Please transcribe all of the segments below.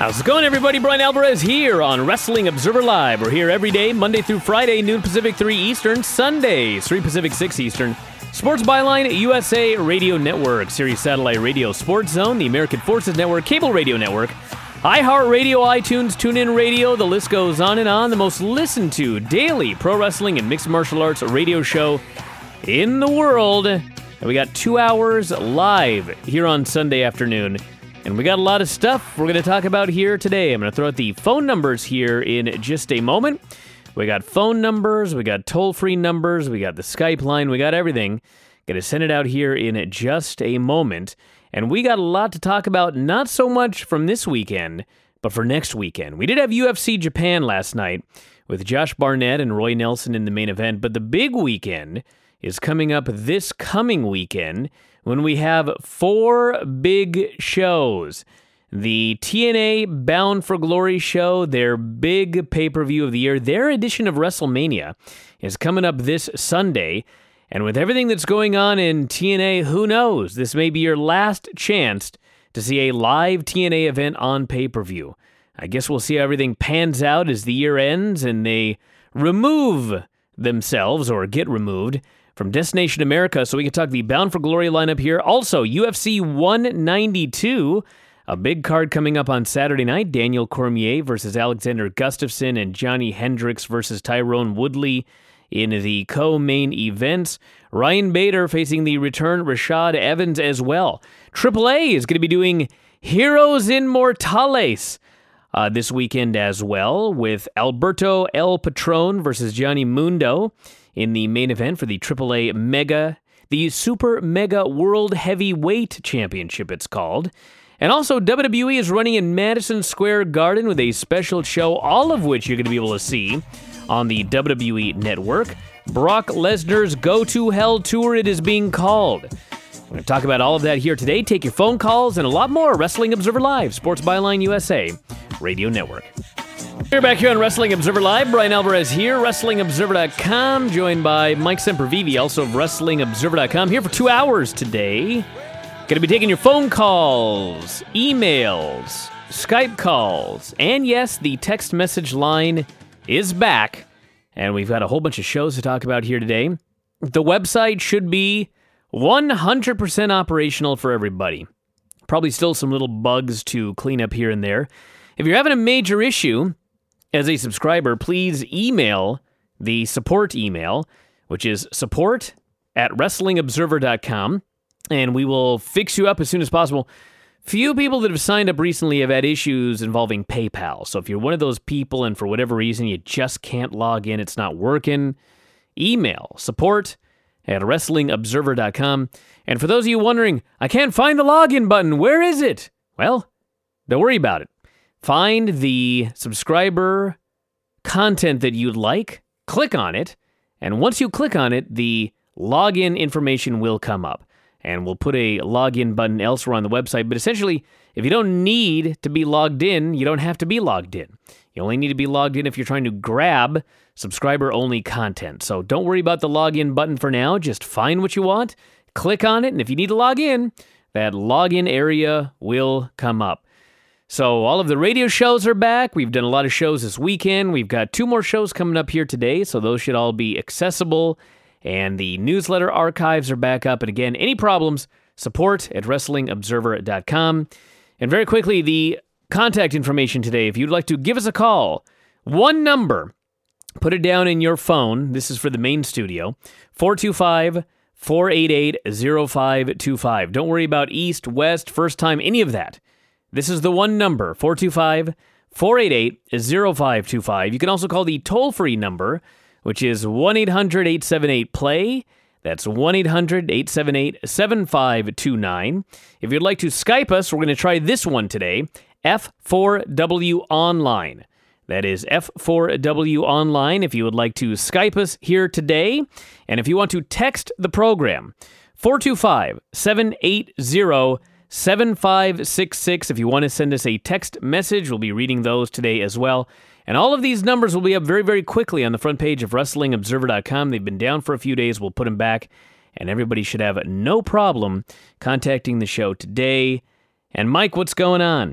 How's it going, everybody? Brian Alvarez here on Wrestling Observer Live. We're here every day, Monday through Friday, noon Pacific, 3 Eastern, Sundays, 3 Pacific, 6 Eastern. Sports Byline, USA Radio Network, Sirius Satellite Radio, Sports Zone, the American Forces Network, Cable Radio Network, iHeartRadio, iTunes, TuneIn Radio, the list goes on and on. The most listened to daily pro wrestling and mixed martial arts radio show in the world. And we got 2 hours live here on Sunday afternoon. And we got a lot of stuff we're going to talk about here today. I'm going to throw out the phone numbers here in just a moment. We got phone numbers, we got toll-free numbers, we got the Skype line, we got everything. Going to send it out here in just a moment. And we got a lot to talk about, not so much from this weekend, but for next weekend. We did have UFC Japan last night with Josh Barnett and Roy Nelson in the main event, but the big weekend is coming up this coming weekend, when we have 4 big shows. The TNA Bound for Glory show, their big pay-per-view of the year, their edition of WrestleMania, is coming up this Sunday. And with everything that's going on in TNA, who knows? This may be your last chance to see a live TNA event on pay-per-view. I guess we'll see how everything pans out as the year ends and they remove themselves, or get removed, from Destination America, so we can talk the Bound for Glory lineup here. Also, UFC 192, a big card coming up on Saturday night. Daniel Cormier versus Alexander Gustafsson, and Johnny Hendricks versus Tyrone Woodley in the co-main events. Ryan Bader facing the return Rashad Evans as well. AAA is going to be doing Heroes Inmortales this weekend as well, with Alberto El Patron versus Johnny Mundo in the main event for the AAA Mega, the Super Mega World Heavyweight Championship, it's called. And also, WWE is running in Madison Square Garden with a special show, all of which you're going to be able to see on the WWE Network. Brock Lesnar's Go to Hell Tour, it is being called. We're going to talk about all of that here today. Take your phone calls and a lot more. Wrestling Observer Live, Sports Byline USA Radio Network. We're back here on Wrestling Observer Live. Brian Alvarez here, WrestlingObserver.com, joined by Mike Sempervive, also of WrestlingObserver.com, here for 2 hours today. Going to be taking your phone calls, emails, Skype calls, and yes, the text message line is back, and we've got a whole bunch of shows to talk about here today. The website should be 100% operational for everybody. Probably still some little bugs to clean up here and there. If you're having a major issue as a subscriber, please email the support email, which is support@WrestlingObserver.com, and we will fix you up as soon as possible. Few people that have signed up recently have had issues involving PayPal, so if you're one of those people and for whatever reason you just can't log in, it's not working, email support@WrestlingObserver.com. And for those of you wondering, I can't find the login button, where is it? Well, don't worry about it. Find the subscriber content that you'd like, click on it, and once you click on it, the login information will come up. And we'll put a login button elsewhere on the website, but essentially, if you don't need to be logged in, you don't have to be logged in. You only need to be logged in if you're trying to grab subscriber-only content. So don't worry about the login button for now, just find what you want, click on it, and if you need to log in, that login area will come up. So all of the radio shows are back. We've done a lot of shows this weekend. We've got 2 more shows coming up here today, so those should all be accessible. And the newsletter archives are back up. And again, any problems, support@WrestlingObserver.com. And very quickly, the contact information today, if you'd like to give us a call, 1 number, put it down in your phone. This is for the main studio, 425-488-0525. Don't worry about east, west, first time, any of that. This is the 1 number, 425-488-0525. You can also call the toll-free number, which is 1-800-878-PLAY. That's 1-800-878-7529. If you'd like to Skype us, we're going to try this one today, F4W Online. That is F4W Online if you would like to Skype us here today. And if you want to text the program, 425-780-7566. If you want to send us a text message, we'll be reading those today as well. And all of these numbers will be up very, very quickly on the front page of WrestlingObserver.com. They've been down for a few days. We'll put them back, and everybody should have no problem contacting the show today. And Mike, what's going on?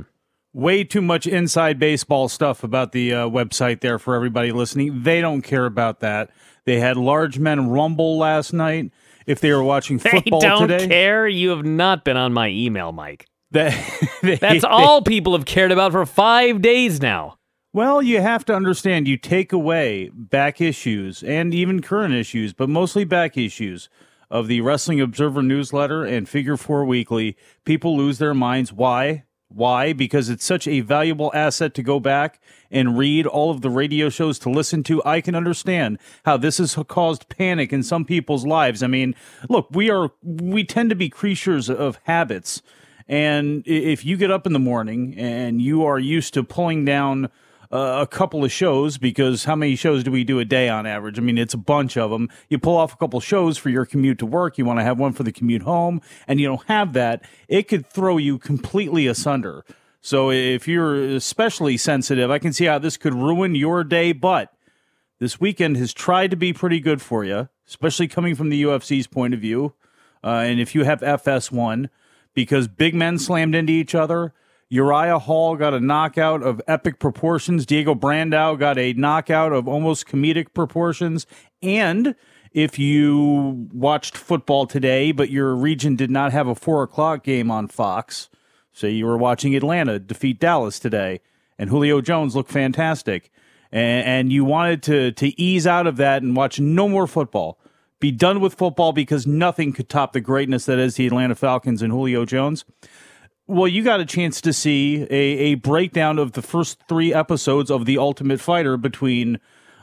Way too much inside baseball stuff about the website there for everybody listening. They don't care about that. They had large men rumble last night. If they were watching football today. They don't care. You have not been on my email, Mike. That's all people have cared about for 5 days now. Well, you have to understand, you take away back issues and even current issues, but mostly back issues of the Wrestling Observer newsletter and Figure 4 Weekly. People lose their minds. Why? Why? Because it's such a valuable asset to go back and read all of the radio shows to listen to. I can understand how this has caused panic in some people's lives. I mean, look, we tend to be creatures of habits. And if you get up in the morning and you are used to pulling down a couple of shows, because how many shows do we do a day on average? I mean, it's a bunch of them. You pull off a couple shows for your commute to work. You want to have one for the commute home, and you don't have that. It could throw you completely asunder. So if you're especially sensitive, I can see how this could ruin your day. But this weekend has tried to be pretty good for you, especially coming from the UFC's point of view. And if you have FS1, because big men slammed into each other. Uriah Hall got a knockout of epic proportions. Diego Brandao got a knockout of almost comedic proportions. And if you watched football today, but your region did not have a 4 o'clock game on Fox, say you were watching Atlanta defeat Dallas today, and Julio Jones looked fantastic, and you wanted to ease out of that and watch no more football, be done with football because nothing could top the greatness that is the Atlanta Falcons and Julio Jones. Well, you got a chance to see a breakdown of the first 3 episodes of The Ultimate Fighter between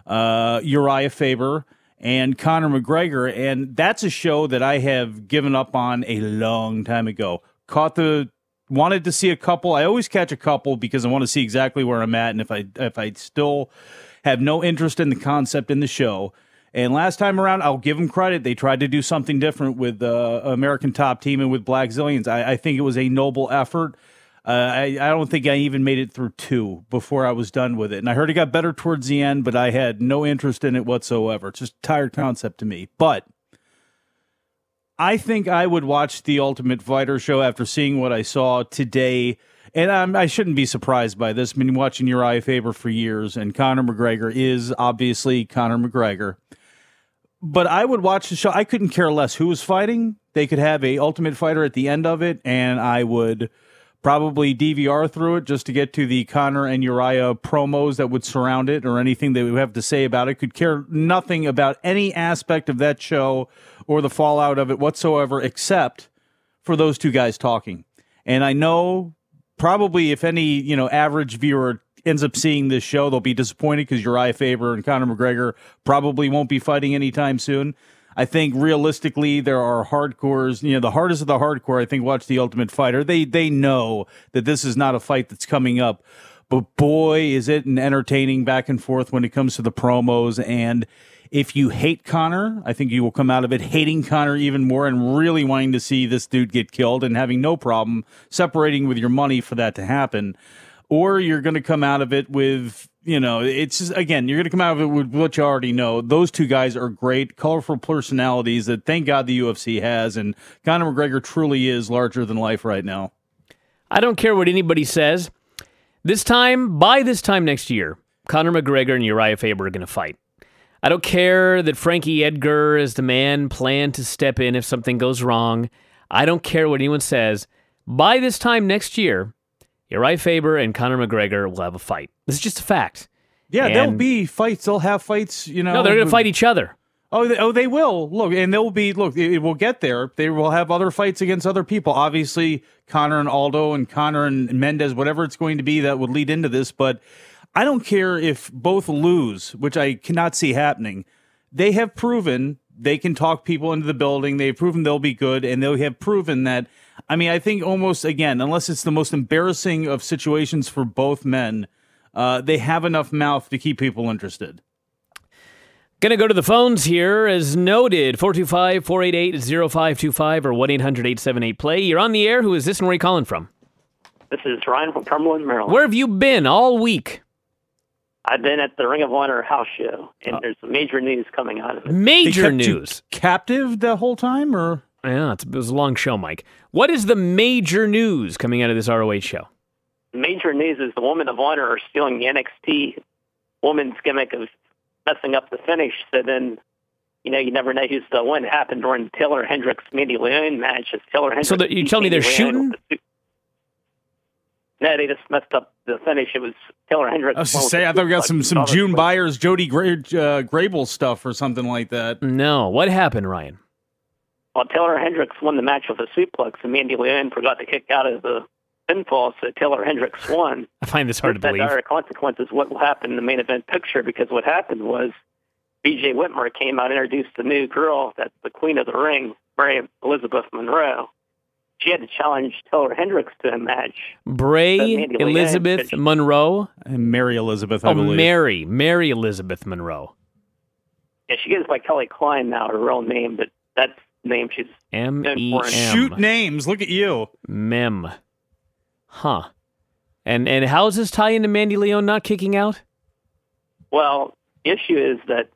Uriah Faber and Conor McGregor, and that's a show that I have given up on a long time ago. Wanted to see a couple. I always catch a couple because I want to see exactly where I'm at, and if I still have no interest in the concept in the show. And last time around, I'll give them credit. They tried to do something different with American Top Team and with Black Zillions. I think it was a noble effort. I don't think I even made it through 2 before I was done with it. And I heard it got better towards the end, but I had no interest in it whatsoever. It's just a tired concept to me. But I think I would watch The Ultimate Fighter show after seeing what I saw today. And I shouldn't be surprised by this. I've been watching Uriah Faber for years, and Conor McGregor is obviously Conor McGregor. But I would watch the show. I couldn't care less who was fighting. They could have a Ultimate Fighter at the end of it, and I would probably DVR through it just to get to the Conor and Uriah promos that would surround it or anything they would have to say about it. Could care nothing about any aspect of that show or the fallout of it whatsoever, except for those 2 guys talking. And I know probably if any average viewer ends up seeing this show, they'll be disappointed because Uriah Faber and Conor McGregor probably won't be fighting anytime soon. I think realistically there are hardcores, the hardest of the hardcore, I think, watch The Ultimate Fighter. They know that this is not a fight that's coming up. But boy, is it an entertaining back and forth when it comes to the promos. And if you hate Conor, I think you will come out of it hating Conor even more and really wanting to see this dude get killed and having no problem separating with your money for that to happen. Or you're going to come out of it with, it's just, again, you're going to come out of it with what you already know. Those 2 guys are great, colorful personalities that thank God the UFC has, and Conor McGregor truly is larger than life right now. I don't care what anybody says. By this time next year, Conor McGregor and Uriah Faber are going to fight. I don't care that Frankie Edgar is the man planned to step in if something goes wrong. I don't care what anyone says. By this time next year, Uriah Faber and Conor McGregor will have a fight. This is just a fact. Yeah, there'll be fights. They'll have fights, No, they're going to fight each other. They will. Look, and it will get there. They will have other fights against other people. Obviously, Conor and Aldo and Conor and Mendez, whatever it's going to be that would lead into this. But I don't care if both lose, which I cannot see happening. They have proven they can talk people into the building. They've proven they'll be good, and they have proven that. I think almost, again, unless it's the most embarrassing of situations for both men, they have enough mouth to keep people interested. Going to go to the phones here, as noted, 425-488-0525 or 1-800-878-PLAY. You're on the air. Who is this and where are you calling from? This is Ryan from Cumberland, Maryland. Where have you been all week? I've been at the Ring of Honor house show, and there's some major news coming out of it. Major news? Captive the whole time, or? Yeah, it was a long show, Mike. What is the major news coming out of this ROH show? major news is the Women of Honor are stealing the NXT women's gimmick of messing up the finish. So then, you never know who's the one. It happened during the Taylor Hendricks-Mandy Leon match. So you tell me they're shooting? No, they just messed up the finish. It was Taylor Hendricks. I was just saying, I thought we got some June Byers, Jody Grable stuff or something like that. No. What happened, Ryan? Well, Taylor Hendricks won the match with a suplex, and Mandy Leon forgot to kick out of the pinfall, so Taylor Hendricks won. I find this hard to believe. Dire consequences what will happen in the main event picture, because what happened was B.J. Whitmer came out and introduced the new girl that's the queen of the ring, Mary Elizabeth Monroe. She had to challenge Taylor Hendricks to a match. Bray Elizabeth Monroe? And Mary Elizabeth, I believe. Mary Elizabeth Monroe. Yeah, she goes by Kelly Klein now, her real name, but that's the name she's M-E-M. Shoot names, look at you. Mem. Huh. And how does this tie into Mandy Leon not kicking out? Well, the issue is that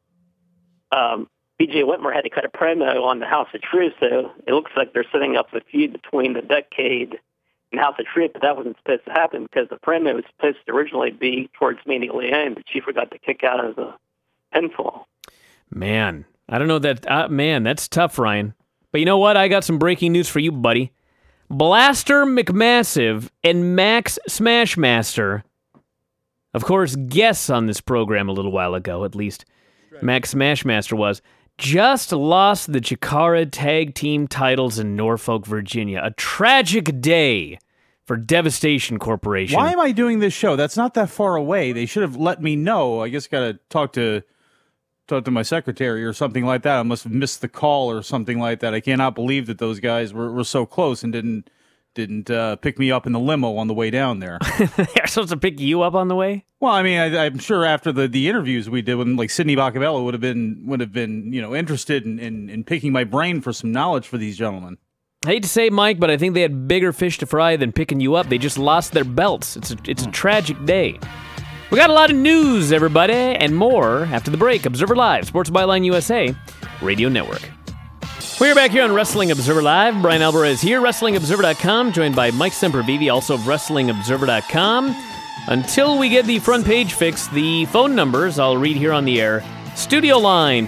B.J. Whitmer had to cut a promo on the House of Truth, so it looks like they're setting up a feud between the Decade and House of Truth, but that wasn't supposed to happen because the promo was supposed to originally be towards Mandy Leon, but she forgot to kick out of the pinfall. Man, I don't know that. Man, that's tough, Ryan. But you know what? I got some breaking news for you, buddy. Blaster McMassive and Max Smashmaster, of course, guests on this program a little while ago, at least Max Smashmaster was, just lost the Chikara Tag Team titles in Norfolk, Virginia. A tragic day for Devastation Corporation. Why am I doing this show? That's not that far away. They should have let me know. I guess got to talk to my secretary or something like that. I must have missed the call or something like that. I cannot believe that those guys were so close and didn't pick me up in the limo on the way down there. They're supposed to pick you up on the way? Well, I mean, I'm sure after the interviews we did, when like Sidney Bacabella would have been interested in picking my brain for some knowledge for these gentlemen. I hate to say, Mike, but I think they had bigger fish to fry than picking you up. They just lost their belts. It's a tragic day. We got a lot of news, everybody, and more after the break. Observer Live, Sports Byline USA, Radio Network. We're back here on Wrestling Observer Live. Brian Alvarez here, WrestlingObserver.com, joined by Mike Sempervive, also of WrestlingObserver.com. Until we get the front page fixed, the phone numbers I'll read here on the air. Studio line,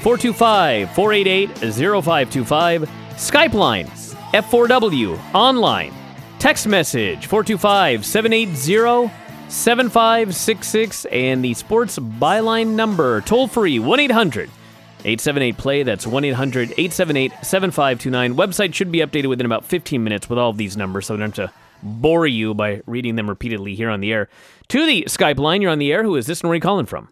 425-488-0525. Skype line, F4W. Online. Text message, 425-780-7566. And the Sports Byline number, toll free, 1-800-878-PLAY. That's 1-800-878-7529. Website should be updated within about 15 minutes with all of these numbers, so I don't have to bore you by reading them repeatedly here on the air. To the Skype line, you're on the air. Who is this and where are you calling from?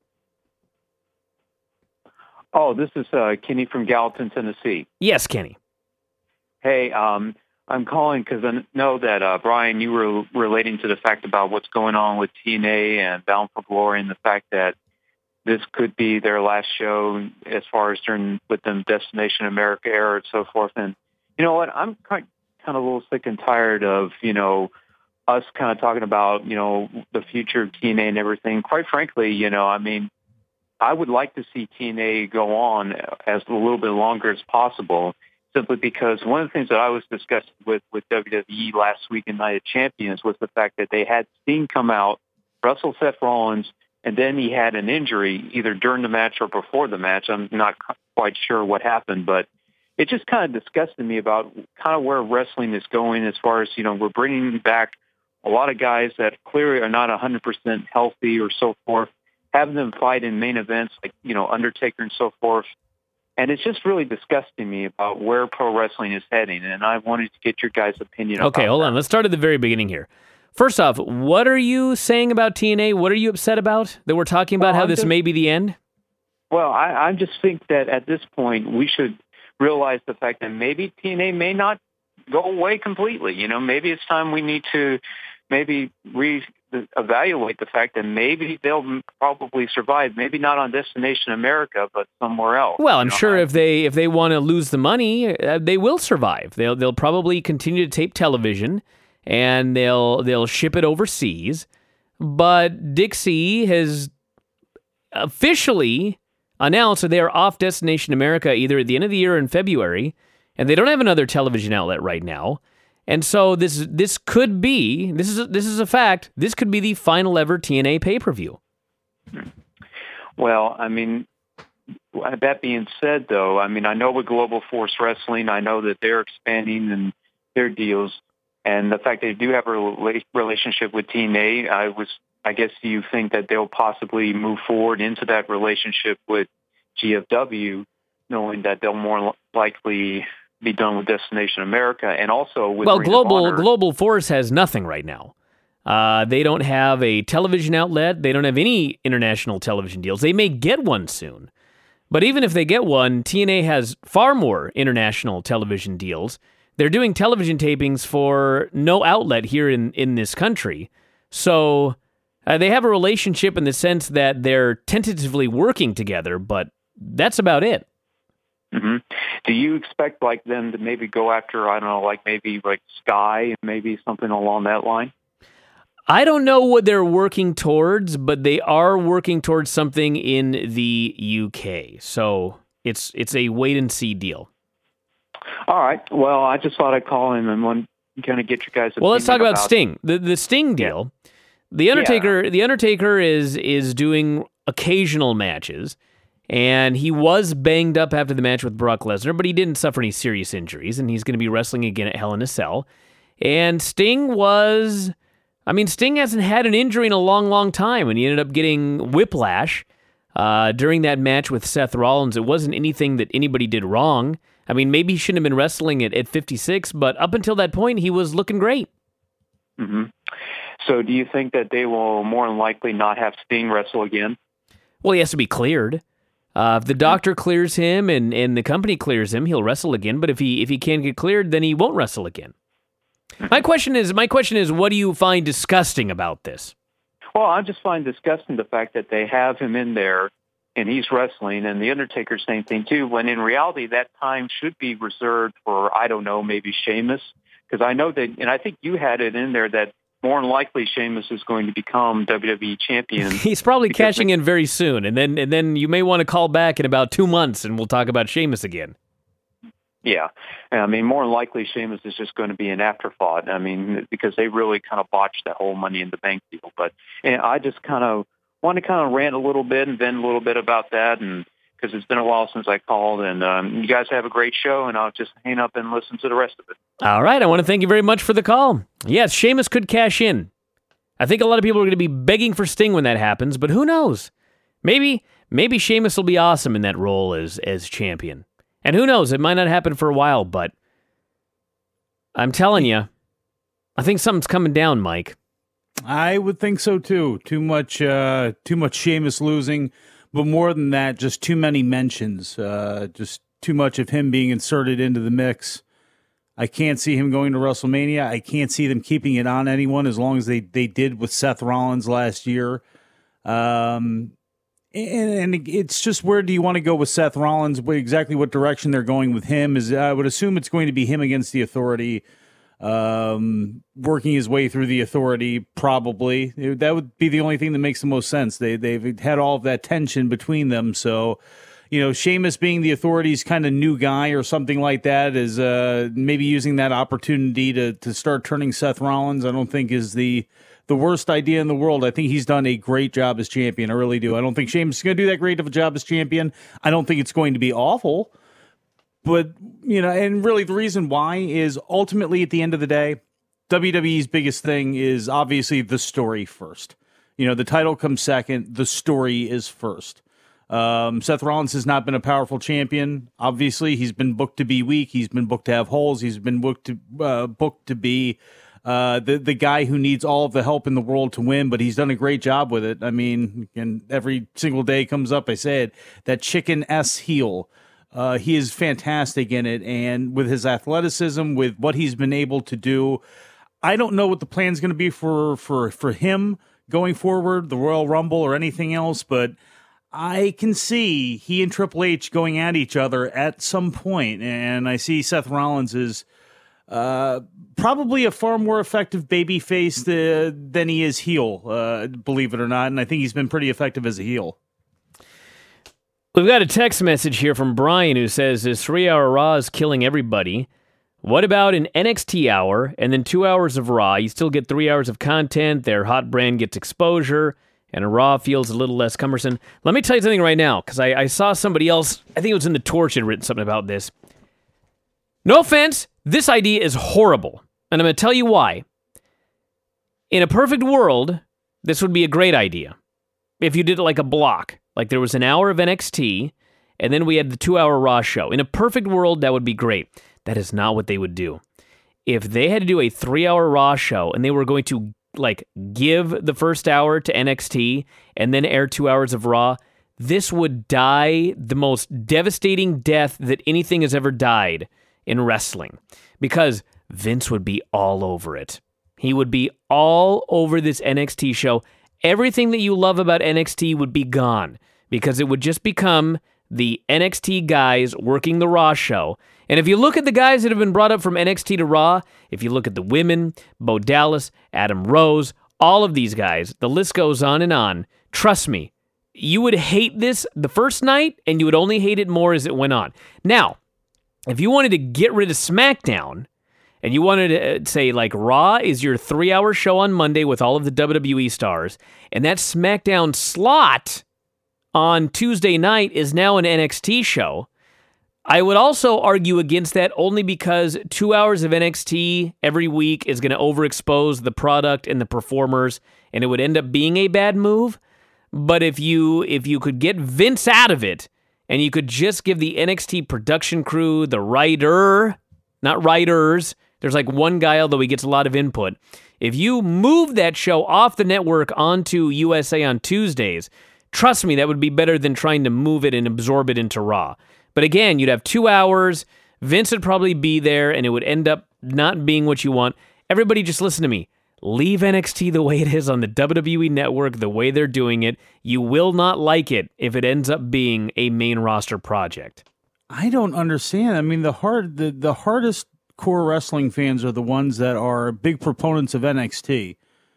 Oh, this is Kenny from Gallatin, Tennessee. Yes, Kenny. Hey, I'm calling because I know that, Brian, you were relating to the fact about what's going on with TNA and Bound for Glory and the fact that this could be their last show as far as during with them Destination America era and so forth. And you know what? I'm kind of a little sick and tired of, us kind of talking about, the future of TNA and everything. Quite frankly, I mean, I would like to see TNA go on as a little bit longer as possible, simply because one of the things that I was discussing with WWE last week in Night of Champions was the fact that they had Sting come out, wrestle Seth Rollins, and then he had an injury either during the match or before the match. I'm not quite sure what happened, but it just kind of disgusted me about kind of where wrestling is going as far as, we're bringing back a lot of guys that clearly are not 100% healthy or so forth, having them fight in main events like, Undertaker and so forth. And it's just really disgusting me about where pro wrestling is heading. And I wanted to get your guys' opinion Okay, hold on. Let's start at the very beginning here. First off, what are you saying about TNA? What are you upset about? That we're talking about how this may be the end? Well, I just think that at this point we should realize the fact that maybe TNA may not go away completely. Maybe it's time we need to maybe evaluate the fact that maybe they'll probably survive, maybe not on Destination America, but somewhere else. Well, I'm sure if they want to lose the money, they will survive. They'll probably continue to tape television, and they'll ship it overseas. But Dixie has officially announced that they are off Destination America either at the end of the year or in February, and they don't have another television outlet right now. And so this could be, this is a fact, this could be the final ever TNA pay-per-view. Well, I mean, that being said, though, I mean, I know with Global Force Wrestling, I know that they're expanding in their deals, and the fact they do have a relationship with TNA, I guess you think that they'll possibly move forward into that relationship with GFW, knowing that they'll more likely be done with Destination America, and also with Global Force has nothing right now. They don't have a television outlet. They don't have any international television deals. They may get one soon. But even if they get one, TNA has far more international television deals. They're doing television tapings for no outlet here in this country. So they have a relationship in the sense that they're tentatively working together, but that's about it. Mm-hmm. Do you expect like them to maybe go after, I don't know, like maybe like Sky, maybe something along that line? I don't know what they're working towards, but they are working towards something in the UK. So it's a wait and see deal. All right. Well, I just thought I'd call in and kind of get your guys' opinion. Well, let's talk about Sting. The Sting deal. Yeah. The Undertaker is doing occasional matches, and he was banged up after the match with Brock Lesnar, but he didn't suffer any serious injuries, and he's going to be wrestling again at Hell in a Cell. And Sting hasn't had an injury in a long, long time, and he ended up getting whiplash during that match with Seth Rollins. It wasn't anything that anybody did wrong. I mean, maybe he shouldn't have been wrestling at 56, but up until that point, he was looking great. Mm-hmm. So do you think that they will more than likely not have Sting wrestle again? Well, he has to be cleared. If the doctor clears him and the company clears him, he'll wrestle again. But if he can't get cleared, then he won't wrestle again. My question is, what do you find disgusting about this? Well, I just find disgusting the fact that they have him in there and he's wrestling, and the Undertaker, same thing too, when in reality that time should be reserved for, I don't know, maybe Sheamus, because I know that, and I think you had it in there that more than likely Sheamus is going to become WWE champion. He's probably cashing in very soon, and then you may want to call back in about 2 months and we'll talk about Sheamus again. Yeah. I mean, more than likely, Sheamus is just going to be an afterthought. I mean, because they really kind of botched that whole Money in the Bank deal. But I just kind of want to kind of rant a little bit and vent a little bit about that, and because it's been a while since I called. And you guys have a great show, and I'll just hang up and listen to the rest of it. All right. I want to thank you very much for the call. Yes, Sheamus could cash in. I think a lot of people are going to be begging for Sting when that happens, but who knows? Maybe Sheamus will be awesome in that role as champion. And who knows, it might not happen for a while, but I'm telling you, I think something's coming down, Mike. I would think so too. Too much Sheamus losing, but more than that, just too many mentions. Just too much of him being inserted into the mix. I can't see him going to WrestleMania. I can't see them keeping it on anyone as long as they did with Seth Rollins last year. And it's just, where do you want to go with Seth Rollins? Exactly what direction they're going with him is, I would assume it's going to be him against the Authority, working his way through the Authority, probably. That would be the only thing that makes the most sense. They've had all of that tension between them, so, Sheamus being the Authority's kind of new guy or something like that is maybe using that opportunity to start turning Seth Rollins, I don't think is the worst idea in the world. I think he's done a great job as champion. I really do. I don't think Sheamus is going to do that great of a job as champion. I don't think it's going to be awful. But, and really the reason why is ultimately at the end of the day, WWE's biggest thing is obviously the story first. The title comes second. The story is first. Seth Rollins has not been a powerful champion. Obviously, he's been booked to be weak. He's been booked to have holes. He's been booked to be the guy who needs all of the help in the world to win, but he's done a great job with it. I mean, and every single day comes up, I say it, that chicken S heel. He is fantastic in it, and with his athleticism, with what he's been able to do, I don't know what the plan's going to be for him going forward, the Royal Rumble or anything else, but I can see he and Triple H going at each other at some point, and I see Seth Rollins as probably a far more effective babyface than he is heel, believe it or not, and I think he's been pretty effective as a heel. We've got a text message here from Brian who says, this 3-hour Raw is killing everybody. What about an NXT hour and then 2 hours of Raw? You still get 3 hours of content. Their hot brand gets exposure, and a Raw feels a little less cumbersome. Let me tell you something right now, because I saw somebody else, I think it was in The Torch, had written something about this. No offense, this idea is horrible, and I'm going to tell you why. In a perfect world, this would be a great idea. If you did it like a block, like there was an hour of NXT, and then we had the 2-hour Raw show. In a perfect world, that would be great. That is not what they would do. If they had to do a 3-hour Raw show and they were going to give the first hour to NXT and then air 2 hours of Raw, this would die the most devastating death that anything has ever died in wrestling, because Vince would be all over it. He would be all over this NXT show. Everything that you love about NXT would be gone, because it would just become the NXT guys working the Raw show. And if you look at the guys that have been brought up from NXT to Raw, if you look at the women, Bo Dallas, Adam Rose, all of these guys, the list goes on and on. Trust me, you would hate this the first night, and you would only hate it more as it went on. Now, if you wanted to get rid of SmackDown, and you wanted to say, Raw is your 3-hour show on Monday with all of the WWE stars, and that SmackDown slot on Tuesday night is now an NXT show, I would also argue against that only because 2 hours of NXT every week is going to overexpose the product and the performers, and it would end up being a bad move. But if you could get Vince out of it, and you could just give the NXT production crew, the writer, not writers, there's one guy, although he gets a lot of input. If you move that show off the network onto USA on Tuesdays, trust me, that would be better than trying to move it and absorb it into Raw. But again, you'd have 2 hours, Vince would probably be there, and it would end up not being what you want. Everybody just listen to me. Leave NXT the way it is on the WWE Network, the way they're doing it. You will not like it if it ends up being a main roster project. I don't understand. I mean, the hardest core wrestling fans are the ones that are big proponents of NXT.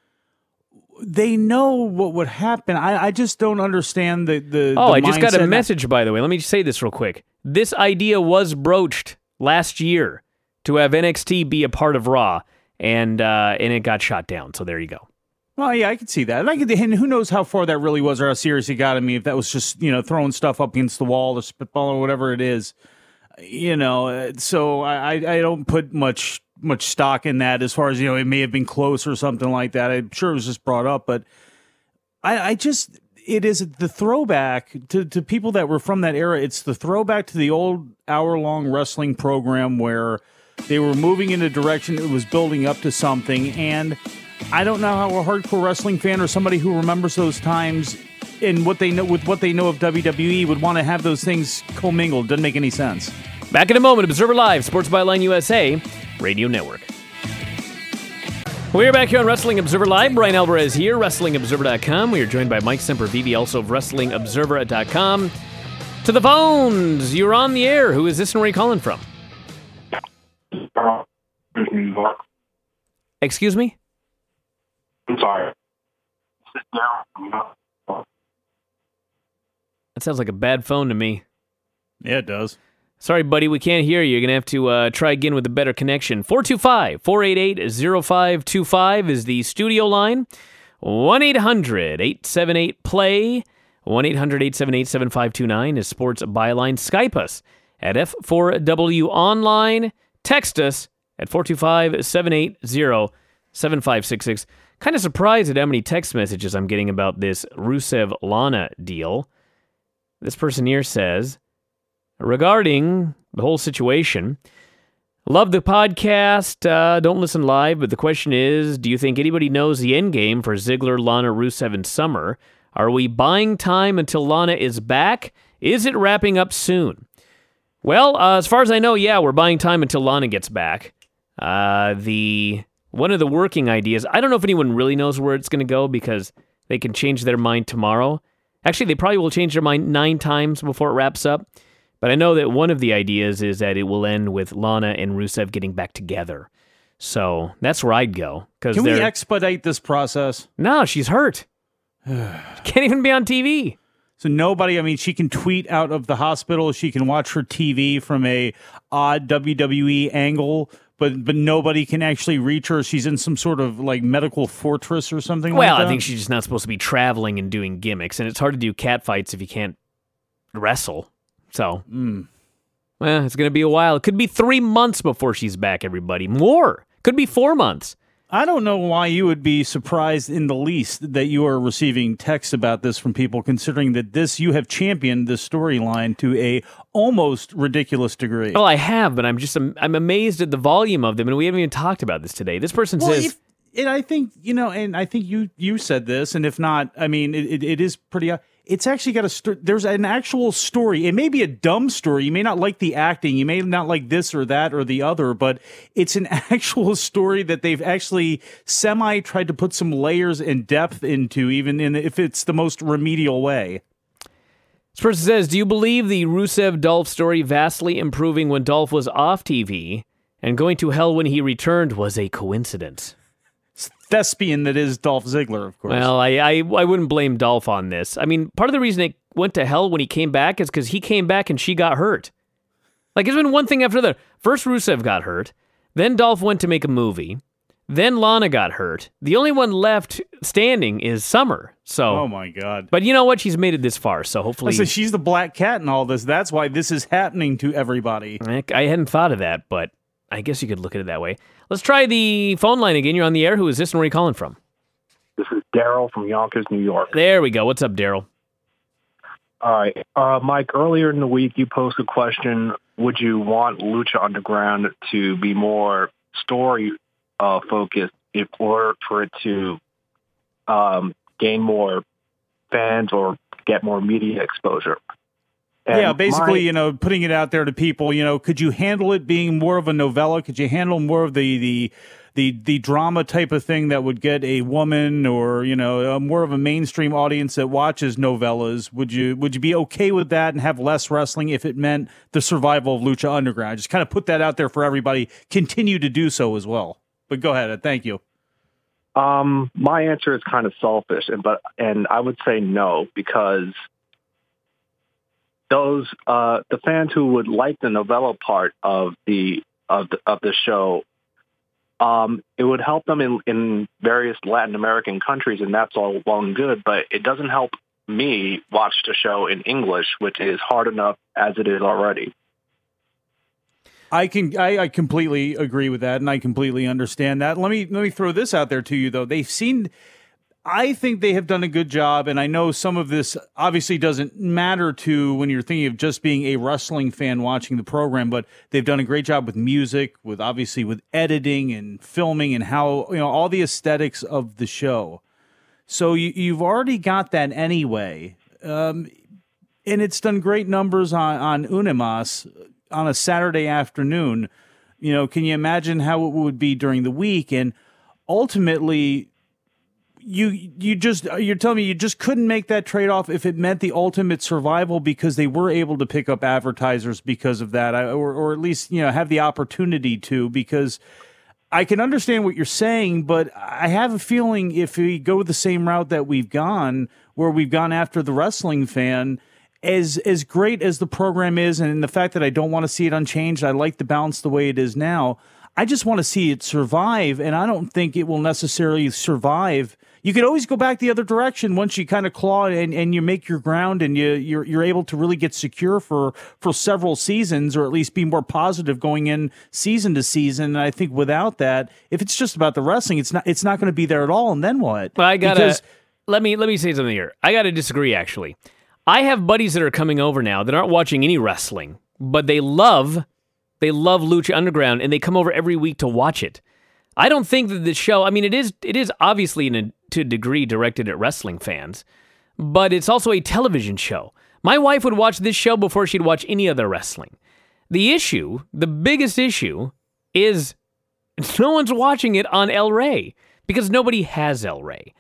They know what would happen. I just don't understand the I just got a message, by the way. Let me just say this real quick. This idea was broached last year to have NXT be a part of Raw, and it got shot down. So there you go. Well, yeah, I could see that. And who knows how far that really was or how serious he got. I mean, if that was just, throwing stuff up against the wall or spitball or whatever it is, so I don't put much stock in that as far as, it may have been close or something like that. I'm sure it was just brought up, but it is the throwback to people that were from that era. It's the throwback to the old hour-long wrestling program where they were moving in a direction that was building up to something. And I don't know how a hardcore wrestling fan or somebody who remembers those times and what they know of WWE would want to have those things commingled. Doesn't make any sense. Back in a moment, Observer Live, Sports Byline USA Radio Network. We're back here on Wrestling Observer Live. Brian Alvarez here, WrestlingObserver.com. We are joined by Mike Sempervive, also of WrestlingObserver.com. To the phones, you're on the air. Who is this and where are you calling from? Excuse me? I'm sorry. That sounds like a bad phone to me. Yeah, it does. Sorry, buddy, we can't hear you. You're going to have to try again with a better connection. 425-488-0525 is the studio line. 1-800-878-PLAY. 1-800-878-7529 is Sports Byline. Skype us at F4W Online. Text us at 425-780-7566. Kind of surprised at how many text messages I'm getting about this Rusev-Lana deal. This person here says, regarding the whole situation, love the podcast, don't listen live, but the question is, do you think anybody knows the end game for Ziggler, Lana, Rusev, and Summer? Are we buying time until Lana is back? Is it wrapping up soon? Well, as far as I know, yeah, we're buying time until Lana gets back. One of the working ideas, I don't know if anyone really knows where it's going to go because they can change their mind tomorrow. Actually, they probably will change their mind 9 times before it wraps up. But I know that one of the ideas is that it will end with Lana and Rusev getting back together. So that's where I'd go. Can we expedite this process? No, she's hurt. Can't even be on TV. So nobody, I mean, she can tweet out of the hospital. She can watch her TV from a odd WWE angle, but nobody can actually reach her. She's in some sort of like medical fortress or something like that. Well, I think she's just not supposed to be traveling and doing gimmicks, and it's hard to do cat fights if you can't wrestle. So, well, it's going to be a while. It could be 3 months before she's back, everybody. More. Could be 4 months. I don't know why you would be surprised in the least that you are receiving texts about this from people, considering that you have championed this storyline to a almost ridiculous degree. Well, I have, but I'm amazed at the volume of them, and we haven't even talked about this today. This person says... And I think, and I think you said this, and if not, I mean, it is pretty... It's actually got there's an actual story. It may be a dumb story. You may not like the acting. You may not like this or that or the other, but it's an actual story that they've actually tried to put some layers and depth into, even if it's the most remedial way. This person says, do you believe the Rusev-Dolph story vastly improving when Dolph was off TV and going to hell when he returned was a coincidence? Thespian that is Dolph Ziggler, of course. Well, I wouldn't blame Dolph on this. I mean, part of the reason it went to hell when he came back is because he came back and she got hurt. Like, it's been one thing after the other. First, Rusev got hurt. Then Dolph went to make a movie. Then Lana got hurt. The only one left standing is Summer. So, oh, my God. But you know what? She's made it this far, so hopefully... So she's the black cat in all this. That's why this is happening to everybody. I hadn't thought of that, but I guess you could look at it that way. Let's try the phone line again. You're on the air. Who is this and where are you calling from? This is Daryl from Yonkers, New York. There we go. What's up, Daryl? All right. Mike, earlier in the week, you posed a question, would you want Lucha Underground to be more story-focused in order for it to gain more fans or get more media exposure? And basically, putting it out there to people, could you handle it being more of a novella? Could you handle more of the drama type of thing that would get a woman or, more of a mainstream audience that watches novellas? Would you be okay with that and have less wrestling if it meant the survival of Lucha Underground? Just kind of put that out there for everybody. Continue to do so as well. But go ahead. Thank you. My answer is kind of selfish, and I would say no, because those the fans who would like the novella part of the show, it would help them in various Latin American countries, and that's all well and good. But it doesn't help me watch the show in English, which is hard enough as it is already. I completely agree with that, and I completely understand that. Let me throw this out there to you, though. I think they have done a good job, and I know some of this obviously doesn't matter to when you're thinking of just being a wrestling fan watching the program, but they've done a great job with music, with editing and filming and how, all the aesthetics of the show. So you've already got that anyway. And it's done great numbers on Unimas on a Saturday afternoon. Can you imagine how it would be during the week? And ultimately, you're telling me you just couldn't make that trade-off if it meant the ultimate survival, because they were able to pick up advertisers because of that, or at least have the opportunity to. Because I can understand what you're saying, but I have a feeling if we go the same route that we've gone, where we've gone after the wrestling fan, as great as the program is, and the fact that I don't want to see it unchanged, I like the balance the way it is now. I just want to see it survive, and I don't think it will necessarily survive. You could always go back the other direction once you kind of claw and you make your ground, and you're able to really get secure for several seasons, or at least be more positive going in season to season. And I think without that, if it's just about the wrestling, it's not going to be there at all. And then what? Well, let me say something here. I gotta disagree. Actually, I have buddies that are coming over now that aren't watching any wrestling, but they love Lucha Underground, and they come over every week to watch it. I don't think that the show, it is obviously to a degree directed at wrestling fans, but it's also a television show. My wife would watch this show before she'd watch any other wrestling. The biggest issue, is no one's watching it on El Rey, because nobody has El Rey.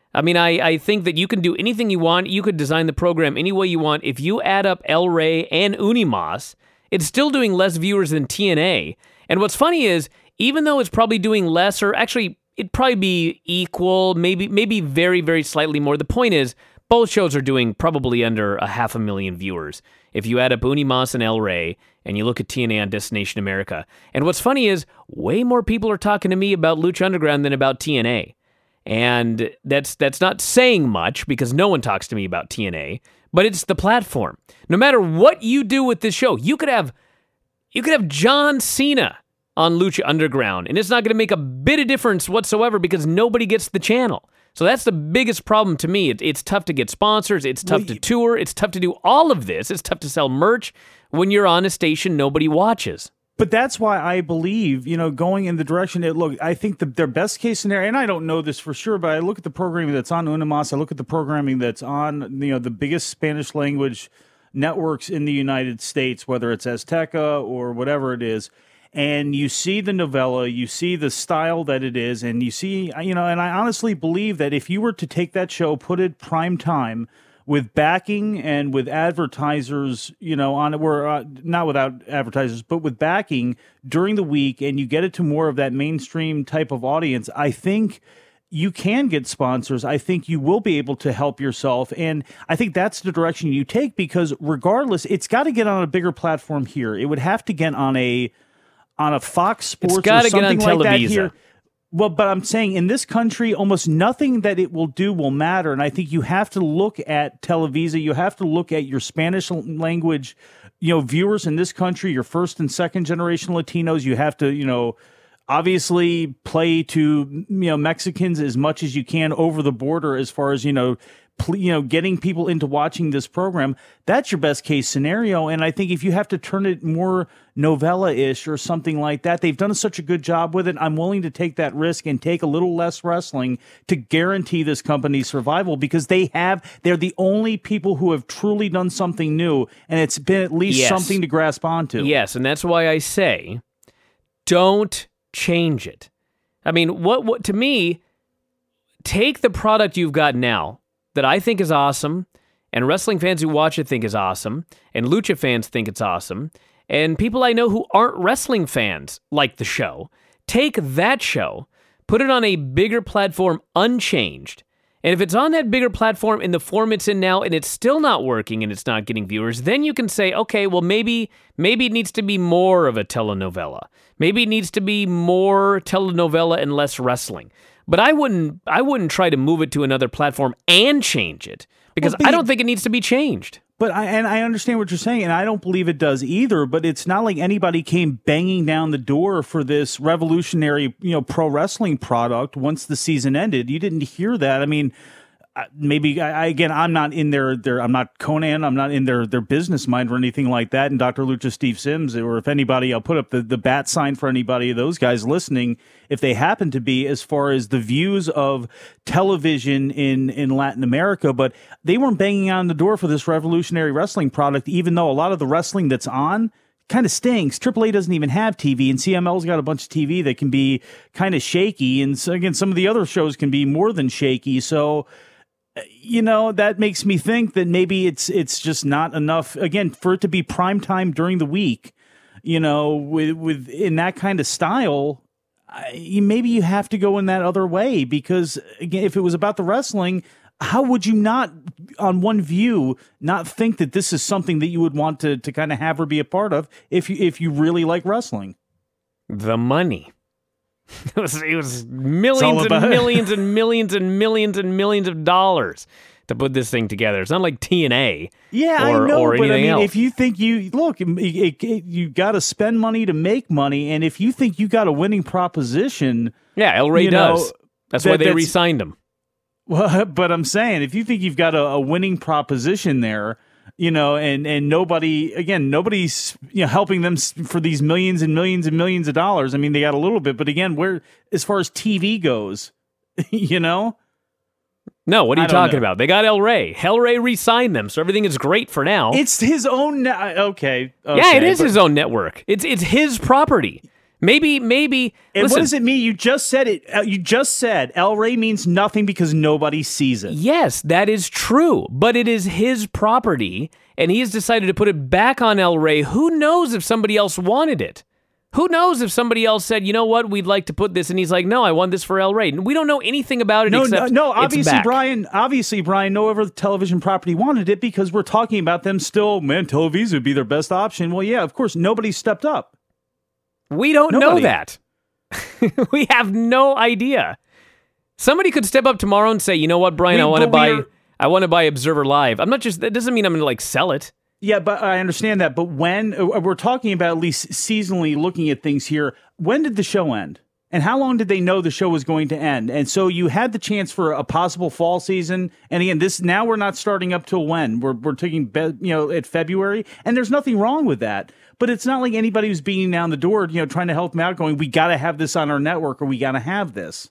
I think that you can do anything you want. You could design the program any way you want. If you add up El Rey and Unimas, it's still doing less viewers than TNA. And what's funny is, even though it's probably doing less, or actually it'd probably be equal, maybe very, very slightly more, the point is, both shows are doing probably under 500,000 viewers. If you add up Unimas and El Rey, and you look at TNA on Destination America. And what's funny is, way more people are talking to me about Lucha Underground than about TNA. And that's not saying much, because no one talks to me about TNA, but it's the platform. No matter what you do with this show, you could have John Cena on Lucha Underground, and it's not going to make a bit of difference whatsoever because nobody gets the channel. So that's the biggest problem to me. It's tough to get sponsors. It's tough to tour. It's tough to do all of this. It's tough to sell merch when you're on a station nobody watches. But that's why I believe, going in the direction that, look, I think their best case scenario, and I don't know this for sure, but I look at the programming that's on Unimas, I look at the programming that's on, the biggest Spanish language networks in the United States, whether it's Azteca or whatever it is, and you see the novella, you see the style that it is, and you see, and I honestly believe that if you were to take that show, put it prime time, with backing and with advertisers, on it, not without advertisers, but with backing during the week, and you get it to more of that mainstream type of audience, I think you can get sponsors. I think you will be able to help yourself, and I think that's the direction you take, because regardless, it's got to get on a bigger platform here. It would have to get on a Fox Sports or something like that here. Well, but I'm saying in this country, almost nothing that it will do will matter. And I think you have to look at Televisa. You have to look at your Spanish language, viewers in this country, your first and second generation Latinos. You have to, obviously play to, Mexicans as much as you can over the border as far as, getting people into watching this program. That's your best case scenario. And I think if you have to turn it more novella-ish or something like that, they've done such a good job with it. I'm willing to take that risk and take a little less wrestling to guarantee this company's survival, because they're the only people who have truly done something new, and it's been at least something to grasp onto. Yes, and that's why I say, don't change it. I mean, what to me, take the product you've got now, that I think is awesome, and wrestling fans who watch it think is awesome, and Lucha fans think it's awesome, and people I know who aren't wrestling fans like the show. Take that show, put it on a bigger platform unchanged, and if it's on that bigger platform in the form it's in now and it's still not working and it's not getting viewers, then you can say, okay, well, maybe it needs to be more of a telenovela. Maybe it needs to be more telenovela and less wrestling. But I wouldn't try to move it to another platform and change it, because I don't think it needs to be changed. But I understand what you're saying, and I don't believe it does either. But it's not like anybody came banging down the door for this revolutionary, pro wrestling product once the season ended. You didn't hear that. I mean, maybe again, I'm not in I'm not Conan. I'm not in their business mind or anything like that. And Dr. Lucha Steve Sims, or if anybody, I'll put up the bat sign for anybody of those guys listening, if they happen to be, as far as the views of television in Latin America. But they weren't banging on the door for this revolutionary wrestling product, even though a lot of the wrestling that's on kind of stinks. AAA doesn't even have TV, and CML's got a bunch of TV that can be kind of shaky. And so, again, some of the other shows can be more than shaky. So, that makes me think that maybe it's just not enough, again, for it to be prime time during the week, with in that kind of style. Maybe you have to go in that other way, because, again, if it was about the wrestling, how would you not, on one view, not think that this is something that you would want to kind of have or be a part of if you really like wrestling? The money. It was millions and millions and millions and millions and millions of dollars to put this thing together. It's not like TNA, I know, but I mean, else. If you think you got to spend money to make money, and if you think you got a winning proposition, El Rey does. That's why they re-signed him. Well, but I'm saying, if you think you've got a winning proposition there, and nobody's helping them for these millions and millions and millions of dollars. I mean, they got a little bit, but again, as far as TV goes, No, what are you talking about? They got El Rey. El Rey re-signed them, so everything is great for now. It's his own. Okay. Yeah, it is his own network. It's his property. Maybe. And listen, what does it mean? You just said it. You just said El Rey means nothing because nobody sees it. Yes, that is true. But it is his property, and he has decided to put it back on El Rey. Who knows if somebody else wanted it? Who knows if somebody else said, you know what, we'd like to put this, and he's like, no, I want this for El Rey. We don't know anything about it except obviously, Brian, no other television property wanted it because we're talking about them still, man, Televisa would be their best option. Well, yeah, of course, nobody stepped up. We don't know that. We have no idea. Somebody could step up tomorrow and say, you know what, Brian, I want to buy Observer Live. That doesn't mean I'm going to like sell it. Yeah, but I understand that. But when we're talking about at least seasonally looking at things here, when did the show end? And how long did they know the show was going to end? And so you had the chance for a possible fall season. And again, now we're not starting up till when? We're taking, at February. And there's nothing wrong with that. But it's not like anybody was beating down the door, trying to help them out, going, we got to have this on our network or we got to have this.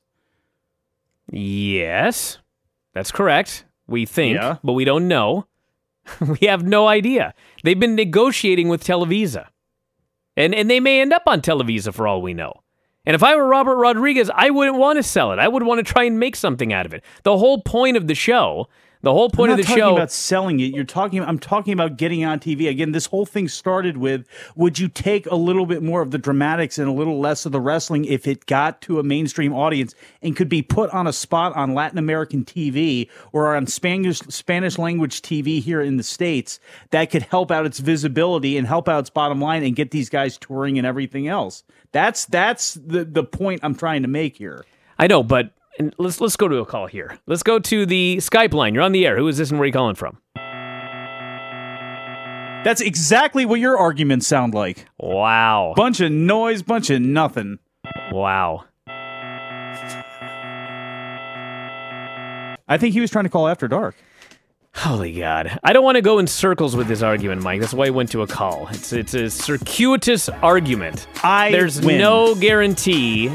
Yes, that's correct. We think, but we don't know. We have no idea. They've been negotiating with Televisa. And they may end up on Televisa for all we know. And if I were Robert Rodriguez, I wouldn't want to sell it. I would want to try and make something out of it. The whole point of the show... I'm not talking about selling it. I'm talking about getting on TV. Again, this whole thing started with, would you take a little bit more of the dramatics and a little less of the wrestling if it got to a mainstream audience and could be put on a spot on Latin American TV or on Spanish language TV here in the States that could help out its visibility and help out its bottom line and get these guys touring and everything else. That's the point I'm trying to make here. I know, but... And let's go to a call here. Let's go to the Skype line. You're on the air. Who is this and where are you calling from? That's exactly what your arguments sound like. Wow. Bunch of noise, bunch of nothing. Wow. I think he was trying to call After Dark. Holy God. I don't want to go in circles with this argument, Mike. That's why I went to a call. It's a circuitous argument. There's no guarantee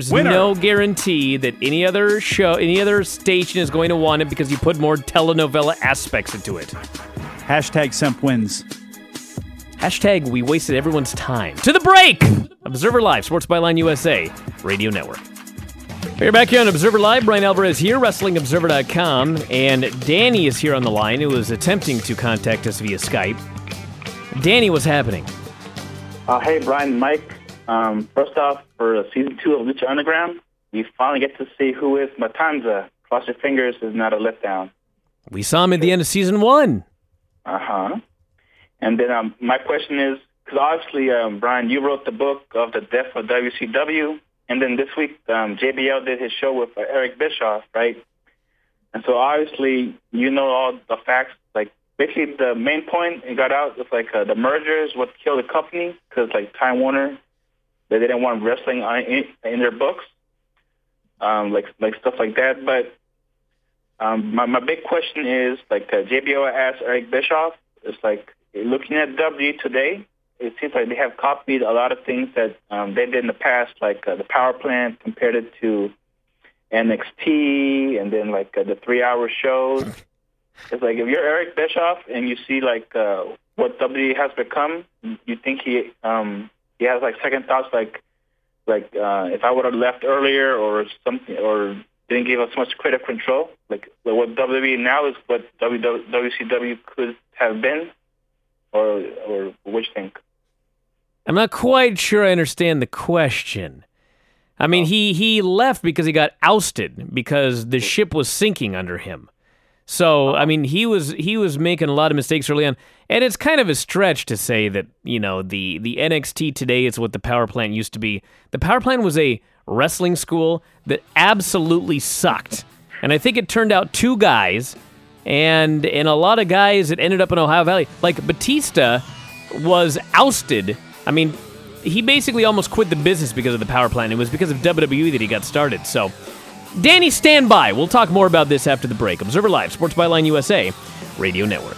that any other show, any other station is going to want it because you put more telenovela aspects into it. Hashtag Semp wins. Hashtag we wasted everyone's time. To the break! Observer Live, Sports Byline USA, Radio Network. We're back here on Observer Live. Brian Alvarez here, WrestlingObserver.com, and Danny is here on the line, who is attempting to contact us via Skype. Danny, what's happening? Hey, Brian and Mike. First off, for Season 2 of Lucha Underground, you finally get to see who is Matanza. Cross your fingers is not a letdown. We saw him at the end of Season 1. Uh-huh. And then my question is, because obviously, Brian, you wrote the book of the death of WCW. And then this week, JBL did his show with Eric Bischoff, right? And so obviously, you know all the facts. Like, basically, the main point it got out was like the merger is what killed the company because, like, Time Warner, they didn't want wrestling in their books, like stuff like that. But my big question is, like, JBL asked Eric Bischoff, it's like, looking at W today, it seems like they have copied a lot of things that they did in the past, like the Power Plant, compared it to NXT, and then like the 3-hour shows. It's like if you're Eric Bischoff and you see like what WWE has become, you think he has like second thoughts, like if I would have left earlier or something, or didn't give us much creative control, like what WWE now is what WCW could have been, or what do you think? I'm not quite sure I understand the question. I mean, he left because he got ousted because the ship was sinking under him. So, I mean, he was making a lot of mistakes early on, and it's kind of a stretch to say that, you know, the NXT today is what the Power Plant used to be. The Power Plant was a wrestling school that absolutely sucked. And I think it turned out 2 guys and a lot of guys that ended up in Ohio Valley. Like Batista was ousted. I mean, he basically almost quit the business because of the Power Plant. It was because of WWE that he got started. So, Danny, stand by. We'll talk more about this after the break. Observer Live, Sports Byline USA, Radio Network.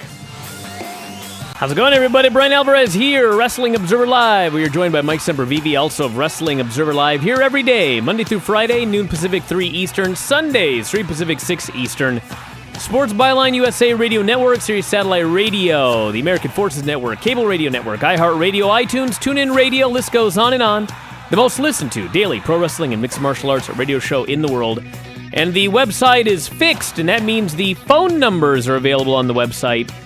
How's it going, everybody? Brian Alvarez here, Wrestling Observer Live. We are joined by Mike Sempervive, also of Wrestling Observer Live, here every day, Monday through Friday, noon Pacific, 3 Eastern, Sundays, 3 Pacific, 6 Eastern. Sports Byline USA Radio Network, Sirius Satellite Radio, the American Forces Network, Cable Radio Network, iHeartRadio, iTunes, TuneIn Radio, list goes on and on. The most listened to daily pro wrestling and mixed martial arts radio show in the world. And the website is fixed, and that means the phone numbers are available on the website.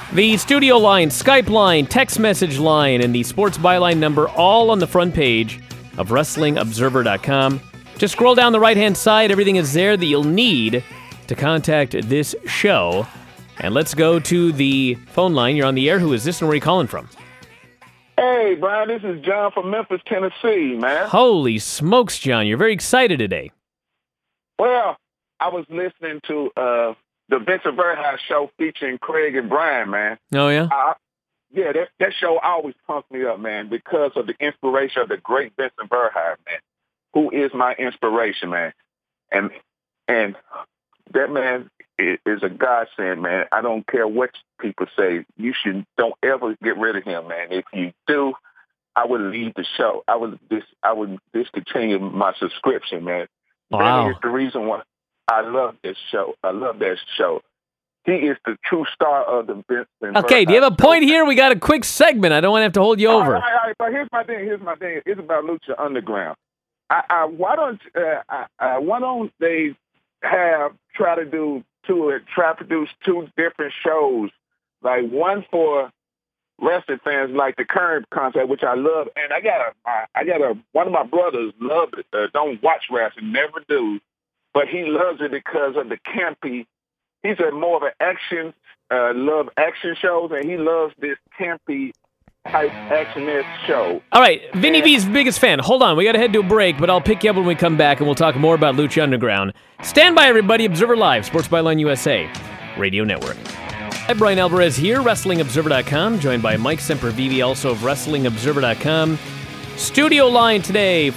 The studio line, Skype line, text message line, and the sports byline number all on the front page of WrestlingObserver.com. Just scroll down the right-hand side. Everything is there that you'll need to contact this show. And let's go to the phone line. You're on the air. Who is this and where are you calling from? Hey, Brian, this is John from Memphis, Tennessee, man. Holy smokes, John. You're very excited today. Well, I was listening to the Vincent Verhoeven show featuring Craig and Brian, man. Oh, yeah? That show always pumps me up, man, because of the inspiration of the great Vincent Verhoeven, man, who is my inspiration, man. And that man is a godsend, man. I don't care what people say. Don't ever get rid of him, man. If you do, I would leave the show. I would discontinue my subscription, man. Wow. That is the reason why I love this show. I love that show. He is the true star of the Vincent. Okay, do you have a point here? We got a quick segment. I don't want to have to hold you over. All right, but here's my thing. It's about Lucha Underground. Why don't they try to produce two different shows, like one for wrestling fans, like the current concept, which I love, and I got one of my brothers love it. Don't watch wrestling, never do, but he loves it because of the campy. He's more of an action, love action shows, and he loves this campy type actionist show. All right, Vinny V's biggest fan. Hold on, we got to head to a break, but I'll pick you up when we come back, and we'll talk more about Lucha Underground. Stand by, everybody. Observer Live, Sports Byline USA, Radio Network. Hi, Brian Alvarez here, WrestlingObserver.com, joined by Mike Sempervive, also of WrestlingObserver.com. Studio line today,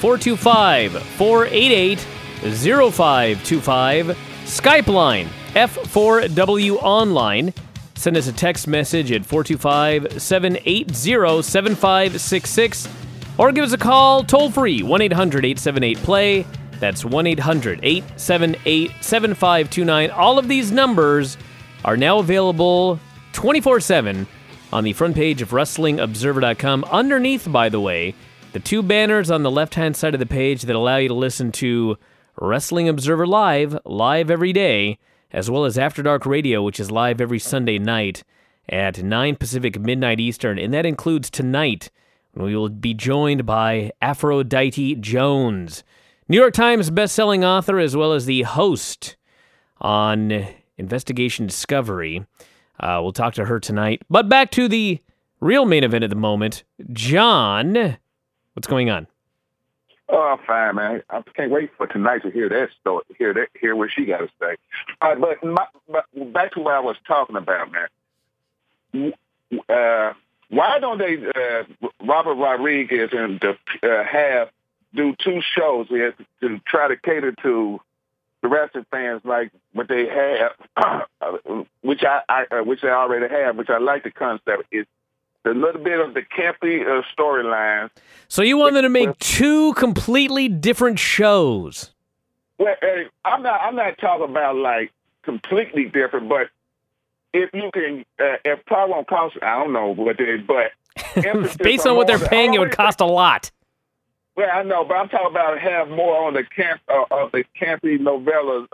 425-488-0525. Skype line, F4W Online. Send us a text message at 425-780-7566 or give us a call toll-free, 1-800-878-PLAY. That's 1-800-878-7529. All of these numbers are now available 24/7 on the front page of WrestlingObserver.com. Underneath, by the way, the two banners on the left-hand side of the page that allow you to listen to Wrestling Observer live every day, as well as After Dark Radio, which is live every Sunday night at 9 Pacific, midnight Eastern. And that includes tonight, when we will be joined by Aphrodite Jones, New York Times bestselling author, as well as the host on Investigation Discovery. We'll talk to her tonight. But back to the real main event at the moment. John, what's going on? Oh, I'm fine, man. I can't wait for tonight to hear that story, hear what she got to say. But back to what I was talking about, man. Why don't they, Robert Rodriguez and do two shows to try to cater to the wrestling fans like what they have, which I already have, which I like the concept, is a little bit of the campy storylines. So you want them to make two completely different shows? Well, I'm not talking about like completely different, but if you can, if probably won't cost, I don't know what it is, but based on what they're paying, it would cost a lot. Well, I know, but I'm talking about have more on the campy novella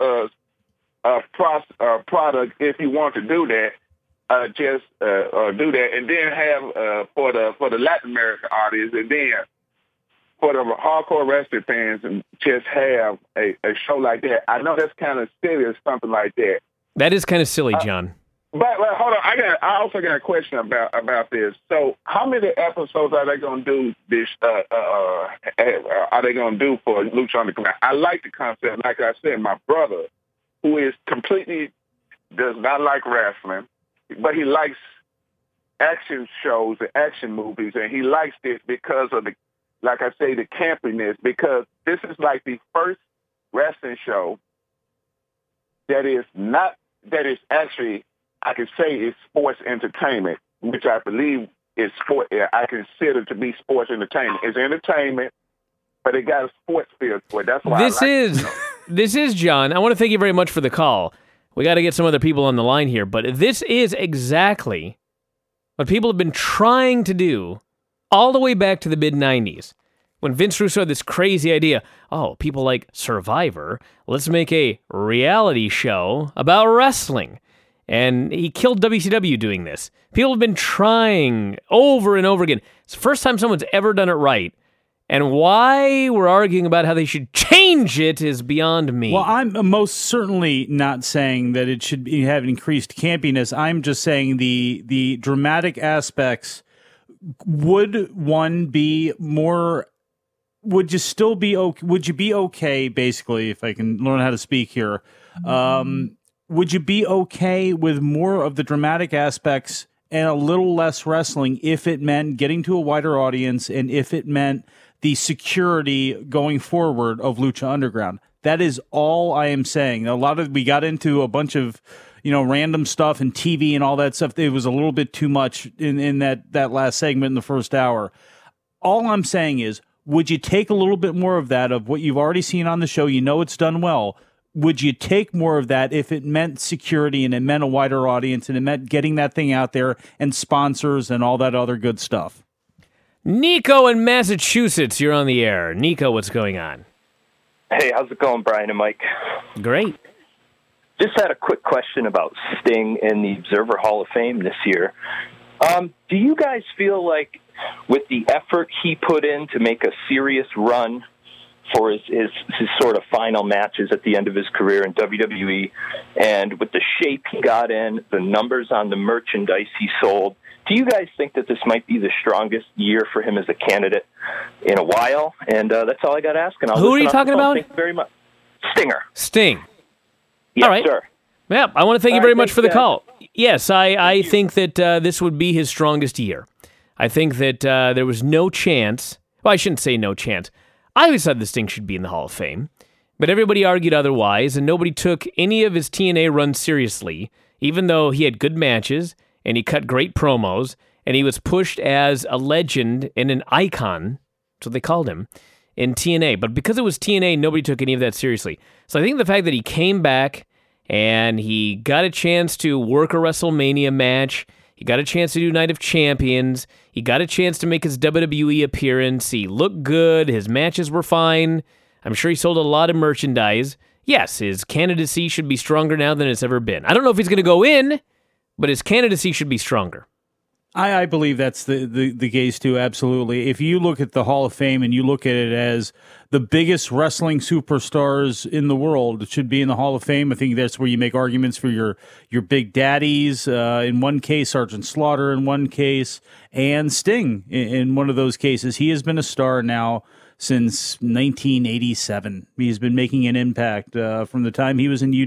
product if you want to do that. Do that, and then have for the Latin American audience, and then for the hardcore wrestling fans, and just have a show like that. I know that's kind of silly or something like that. That is kind of silly, John. But hold on, I also got a question about this. So, how many episodes are they going to do this? Are they going to do for Lucha Underground? I like the concept. Like I said, my brother, who is completely does not like wrestling, but he likes action shows and action movies, and he likes this because of the campiness, because this is like the first wrestling show that is actually, I can say, is sports entertainment, which I believe is sport. I consider to be sports entertainment. It's entertainment, but it got a sports feel to it. That's why this is John. I want to thank you very much for the call. We got to get some other people on the line here, but this is exactly what people have been trying to do all the way back to the mid-'90s, when Vince Russo had this crazy idea, people like Survivor, let's make a reality show about wrestling. And he killed WCW doing this. People have been trying over and over again. It's the first time someone's ever done it right. And why we're arguing about how they should change it is beyond me. Well, I'm most certainly not saying that it should have increased campiness. I'm just saying the dramatic aspects. Would one be more? Would you still be okay? Would you be okay? Basically, if I can learn how to speak here, would you be okay with more of the dramatic aspects and a little less wrestling if it meant getting to a wider audience and if it meant the security going forward of Lucha Underground? That is all I am saying. We got into a bunch of, random stuff and TV and all that stuff. It was a little bit too much in that last segment in the first hour. All I'm saying is, would you take a little bit more of that, of what you've already seen on the show? You know it's done well. Would you take more of that if it meant security and it meant a wider audience and it meant getting that thing out there and sponsors and all that other good stuff? Nico in Massachusetts, you're on the air. Nico, what's going on? Hey, how's it going, Brian and Mike? Great. Just had a quick question about Sting in the Observer Hall of Fame this year. Do you guys feel like with the effort he put in to make a serious run for his sort of final matches at the end of his career in WWE, and with the shape he got in, the numbers on the merchandise he sold, do you guys think that this might be the strongest year for him as a candidate in a while? And that's all I got to ask. And who are you talking about? Thank you very much. Stinger. Sting. Yes, all right. Sir. Yeah, I want to thank you very much for the call. Yes, I think that this would be his strongest year. I think that there was no chance. Well, I shouldn't say no chance. I always thought this Sting should be in the Hall of Fame, but everybody argued otherwise, and nobody took any of his TNA runs seriously, even though he had good matches, and he cut great promos, and he was pushed as a legend and an icon, that's what they called him, in TNA. But because it was TNA, nobody took any of that seriously. So I think the fact that he came back, and he got a chance to work a WrestleMania match, he got a chance to do Night of Champions. He got a chance to make his WWE appearance. He looked good. His matches were fine. I'm sure he sold a lot of merchandise. Yes, his candidacy should be stronger now than it's ever been. I don't know if he's going to go in, but his candidacy should be stronger. I believe that's the case too, absolutely. If you look at the Hall of Fame and you look at it as the biggest wrestling superstars in the world should be in the Hall of Fame, I think that's where you make arguments for your big daddies. In one case, Sergeant Slaughter in one case, and Sting in one of those cases. He has been a star now since 1987. He's been making an impact from the time he was in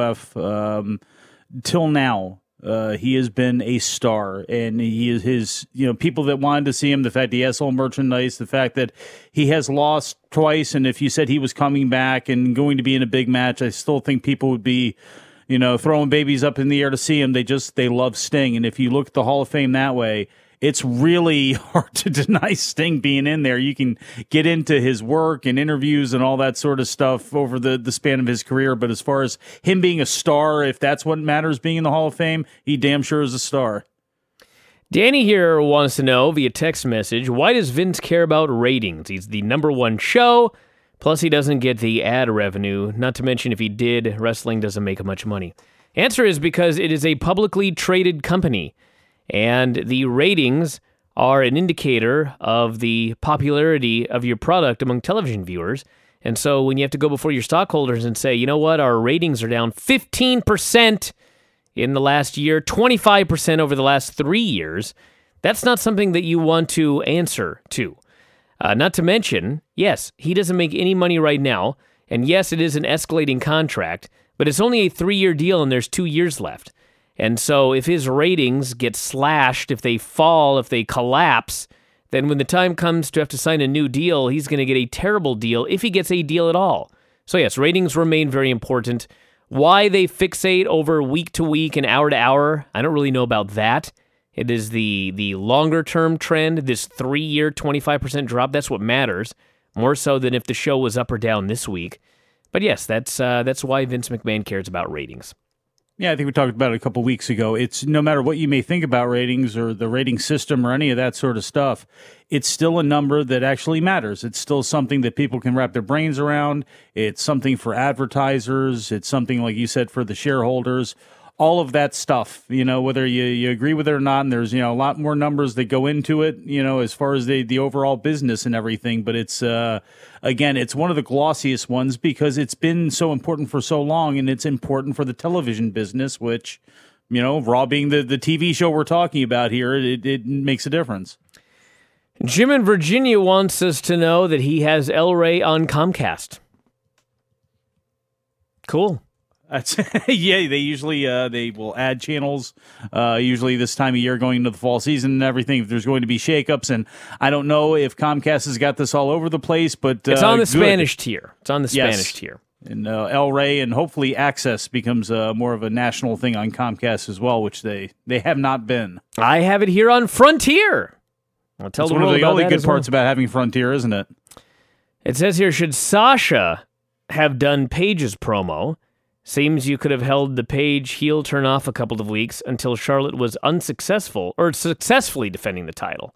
UWF till now. He has been a star, and he is his, people that wanted to see him, the fact he has sold merchandise, the fact that he has lost twice, and if you said he was coming back and going to be in a big match, I still think people would be, throwing babies up in the air to see him. They love Sting, and if you look at the Hall of Fame that way, it's really hard to deny Sting being in there. You can get into his work and interviews and all that sort of stuff over the span of his career. But as far as him being a star, if that's what matters, being in the Hall of Fame, he damn sure is a star. Danny here wants to know via text message, why does Vince care about ratings? He's the #1 show, plus he doesn't get the ad revenue. Not to mention if he did, wrestling doesn't make much money. Answer is because it is a publicly traded company. And the ratings are an indicator of the popularity of your product among television viewers. And so when you have to go before your stockholders and say, you know what, our ratings are down 15% in the last year, 25% over the last 3 years, that's not something that you want to answer to. Not to mention, yes, he doesn't make any money right now. And yes, it is an escalating contract, but it's only a 3-year deal and there's 2 years left. And so if his ratings get slashed, if they fall, if they collapse, then when the time comes to have to sign a new deal, he's going to get a terrible deal if he gets a deal at all. So yes, ratings remain very important. Why they fixate over week to week and hour to hour, I don't really know about that. It is the longer term trend, this 3-year 25% drop, that's what matters, more so than if the show was up or down this week. But yes, that's why Vince McMahon cares about ratings. Yeah, I think we talked about it a couple weeks ago. It's no matter what you may think about ratings or the rating system or any of that sort of stuff, it's still a number that actually matters. It's still something that people can wrap their brains around. It's something for advertisers. It's something, like you said, for the shareholders. all of that stuff, whether you agree with it or not, and there's, a lot more numbers that go into it, as far as the overall business and everything. But it's, again, it's one of the glossiest ones because it's been so important for so long, and it's important for the television business, which, Raw being the TV show we're talking about here, it makes a difference. Jim in Virginia wants us to know that he has El Rey on Comcast. Cool. Yeah, they usually they will add channels, usually this time of year going into the fall season and everything, if there's going to be shakeups. And I don't know if Comcast has got this all over the place, but it's on the Spanish tier. It's on the Spanish tier. And El Rey and hopefully Access becomes more of a national thing on Comcast as well, which they have not been. I have it here on Frontier. I'll tell the one of the only good parts about having Frontier, isn't it? It says here, should Sasha have done Paige's promo? Seems you could have held the Paige heel turn off a couple of weeks until Charlotte was successfully defending the title.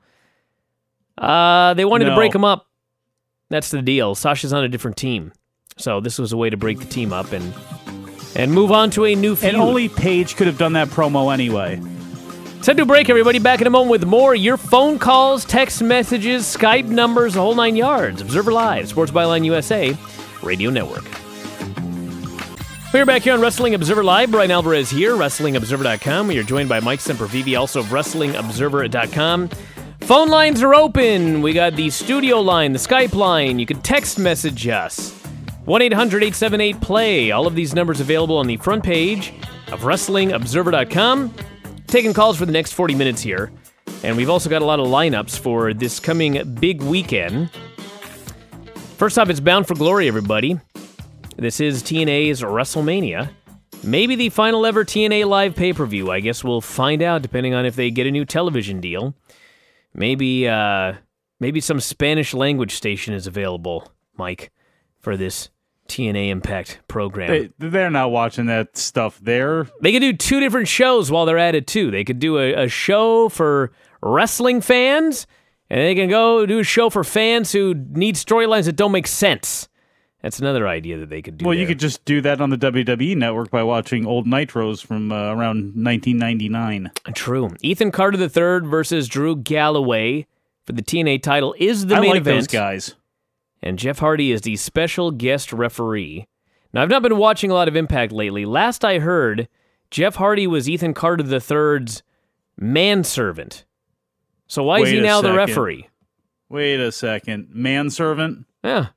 They wanted to break them up. That's the deal. Sasha's on a different team. So this was a way to break the team up and move on to a new feud. And only Paige could have done that promo anyway. Set to a break, everybody. Back in a moment with more. Your phone calls, text messages, Skype numbers, the whole 9 yards. Observer Live, Sports Byline USA, Radio Network. We're back here on Wrestling Observer Live. Brian Alvarez here, WrestlingObserver.com. We are joined by Mike Sempervive, also of WrestlingObserver.com. Phone lines are open. We got the studio line, the Skype line. You can text message us. 1-800-878-PLAY. All of these numbers available on the front page of WrestlingObserver.com. Taking calls for the next 40 minutes here. And we've also got a lot of lineups for this coming big weekend. First off, it's Bound for Glory, everybody. This is TNA's WrestleMania. Maybe the final ever TNA live pay-per-view. I guess we'll find out depending on if they get a new television deal. Maybe some Spanish language station is available, Mike, for this TNA Impact program. They're not watching that stuff there. They could do 2 different shows while they're at it, too. They could do a show for wrestling fans, and they can go do a show for fans who need storylines that don't make sense. That's another idea that they could do. Well, you could just do that on the WWE Network by watching old Nitros from around 1999. True. Ethan Carter III versus Drew Galloway for the TNA title is the main event. Those guys. And Jeff Hardy is the special guest referee. Now, I've not been watching a lot of Impact lately. Last I heard, Jeff Hardy was Ethan Carter III's manservant. So why is he now the referee? Wait a second. Manservant? Yeah.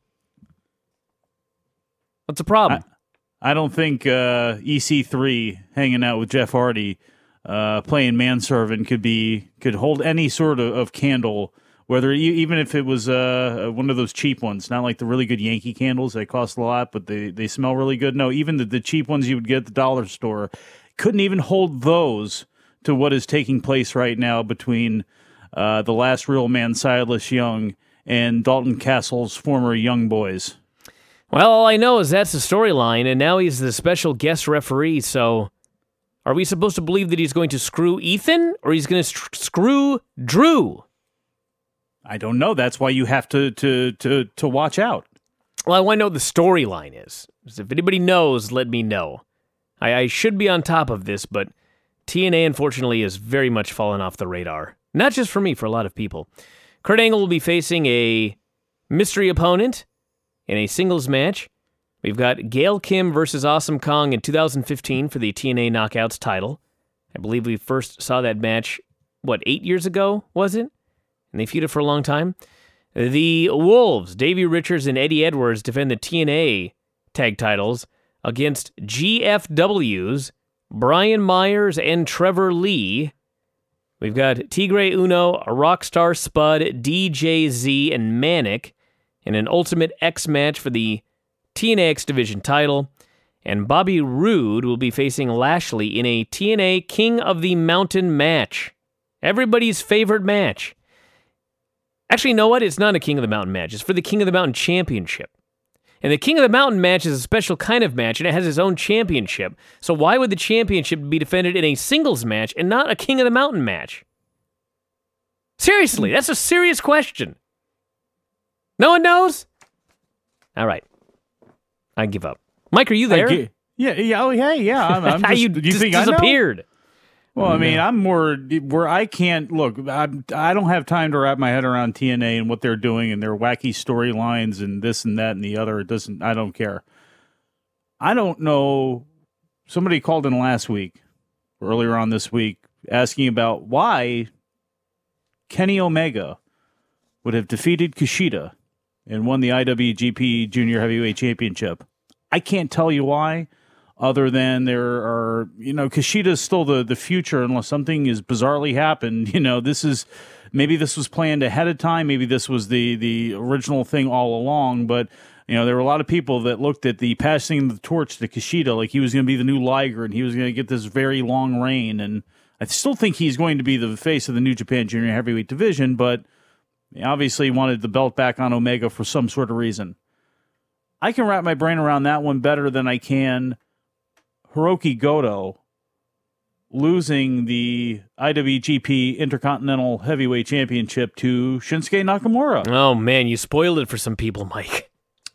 What's the problem? I don't think EC3 hanging out with Jeff Hardy playing manservant could hold any sort of candle, whether even if it was one of those cheap ones, not like the really good Yankee candles that cost a lot, but they smell really good. No, even the cheap ones you would get at the dollar store couldn't even hold those to what is taking place right now between the last real man, Silas Young, and Dalton Castle's former Young Boys. Well, all I know is that's the storyline, and now he's the special guest referee, so are we supposed to believe that he's going to screw Ethan, or he's going to screw Drew? I don't know. That's why you have to watch out. Well, I want to know what the storyline is. So if anybody knows, let me know. I should be on top of this, but TNA, unfortunately, is very much fallen off the radar. Not just for me, for a lot of people. Kurt Angle will be facing a mystery opponent in a singles match. We've got Gail Kim versus Awesome Kong in 2015 for the TNA Knockouts title. I believe we first saw that match, 8 years ago, was it? And they feuded for a long time. The Wolves, Davey Richards and Eddie Edwards, defend the TNA tag titles against GFWs, Brian Myers and Trevor Lee. We've got Tigre Uno, Rockstar Spud, DJZ, and Manic in an Ultimate X match for the TNA X Division title. And Bobby Roode will be facing Lashley in a TNA King of the Mountain match. Everybody's favorite match. Actually, you know what? It's not a King of the Mountain match. It's for the King of the Mountain Championship. And the King of the Mountain match is a special kind of match, and it has its own championship. So why would the championship be defended in a singles match and not a King of the Mountain match? Seriously, that's a serious question. No one knows? All right. I give up. Mike, are you there? Yeah. Oh, hey, yeah. I'm How just, you do you just think I know? disappeared? Well, I mean, I'm more where I can't look. I don't have time to wrap my head around TNA and what they're doing and their wacky storylines and this and that and the other. I don't care. I don't know. Somebody called in last week, earlier on this week, asking about why Kenny Omega would have defeated Kushida and won the IWGP Junior Heavyweight Championship. I can't tell you why. Other than there are, Kushida is still the future unless something is bizarrely happened. Maybe this was planned ahead of time. Maybe this was the original thing all along. But, there were a lot of people that looked at the passing of the torch to Kushida like he was going to be the new Liger and he was going to get this very long reign. And I still think he's going to be the face of the New Japan Junior Heavyweight division, but he obviously wanted the belt back on Omega for some sort of reason. I can wrap my brain around that one better than I can Hiroki Goto losing the IWGP Intercontinental Heavyweight Championship to Shinsuke Nakamura. Oh, man, you spoiled it for some people, Mike.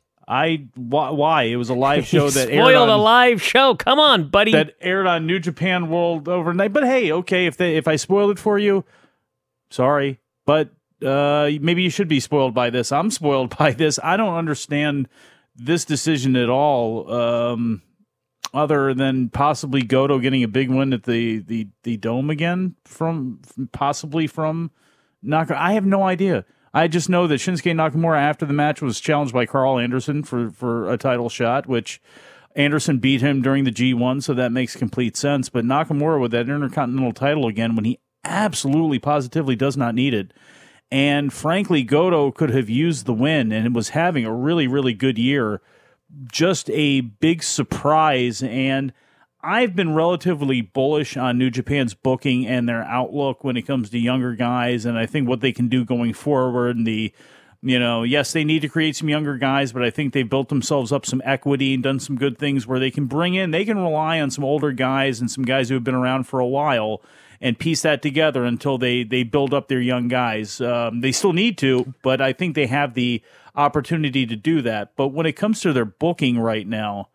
Why? It was a live show that aired spoiled a live show. Come on, buddy. That aired on New Japan World overnight. But hey, okay, if I spoiled it for you, sorry. But maybe you should be spoiled by this. I'm spoiled by this. I don't understand this decision at all. Other than possibly Goto getting a big win at the Dome again from Nakamura. I have no idea. I just know that Shinsuke Nakamura after the match was challenged by Carl Anderson for a title shot, which Anderson beat him during the G1, so that makes complete sense. But Nakamura with that Intercontinental title again when he absolutely positively does not need it. And frankly, Goto could have used the win and was having a really, really good year. Just a big surprise, and I've been relatively bullish on New Japan's booking and their outlook when it comes to younger guys, and I think what they can do going forward. And yes, they need to create some younger guys, but I think they've built themselves up some equity and done some good things where they can rely on some older guys and some guys who have been around for a while and piece that together until they build up their young guys. They still need to, but I think they have the opportunity to do that. But when it comes to their booking right now,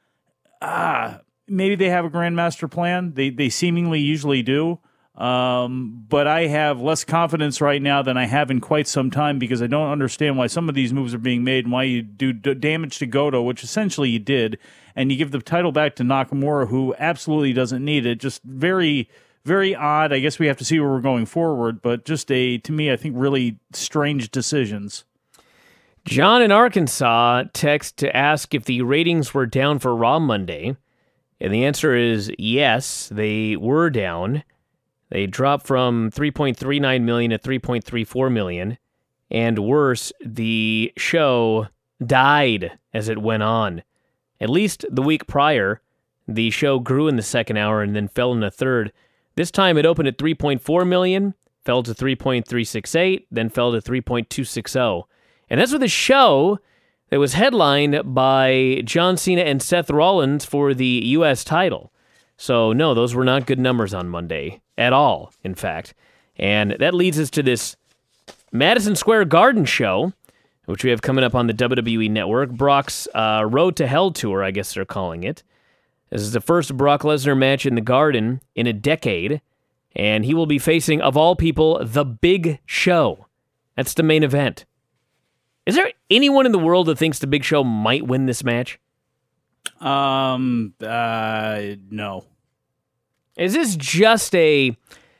maybe they have a grandmaster plan. They seemingly usually do. But I have less confidence right now than I have in quite some time because I don't understand why some of these moves are being made and why you do damage to Goto, which essentially you did, and you give the title back to Nakamura, who absolutely doesn't need it. Just very, very odd. I guess we have to see where we're going forward, but just to me, I think really strange decisions. John in Arkansas texts to ask if the ratings were down for Raw Monday, and the answer is yes, they were down. They dropped from 3.39 million to 3.34 million, and worse, the show died as it went on. At least the week prior, the show grew in the second hour and then fell in the third. This time it opened at 3.4 million, fell to 3.368, then fell to 3.260. And that's with a show that was headlined by John Cena and Seth Rollins for the U.S. title. So, no, those were not good numbers on Monday at all, in fact. And that leads us to this Madison Square Garden show, which we have coming up on the WWE Network. Brock's Road to Hell Tour, I guess they're calling it. This is the first Brock Lesnar match in the Garden in a decade, and he will be facing, of all people, The Big Show. That's the main event. Is there anyone in the world that thinks The Big Show might win this match? No. Is this just a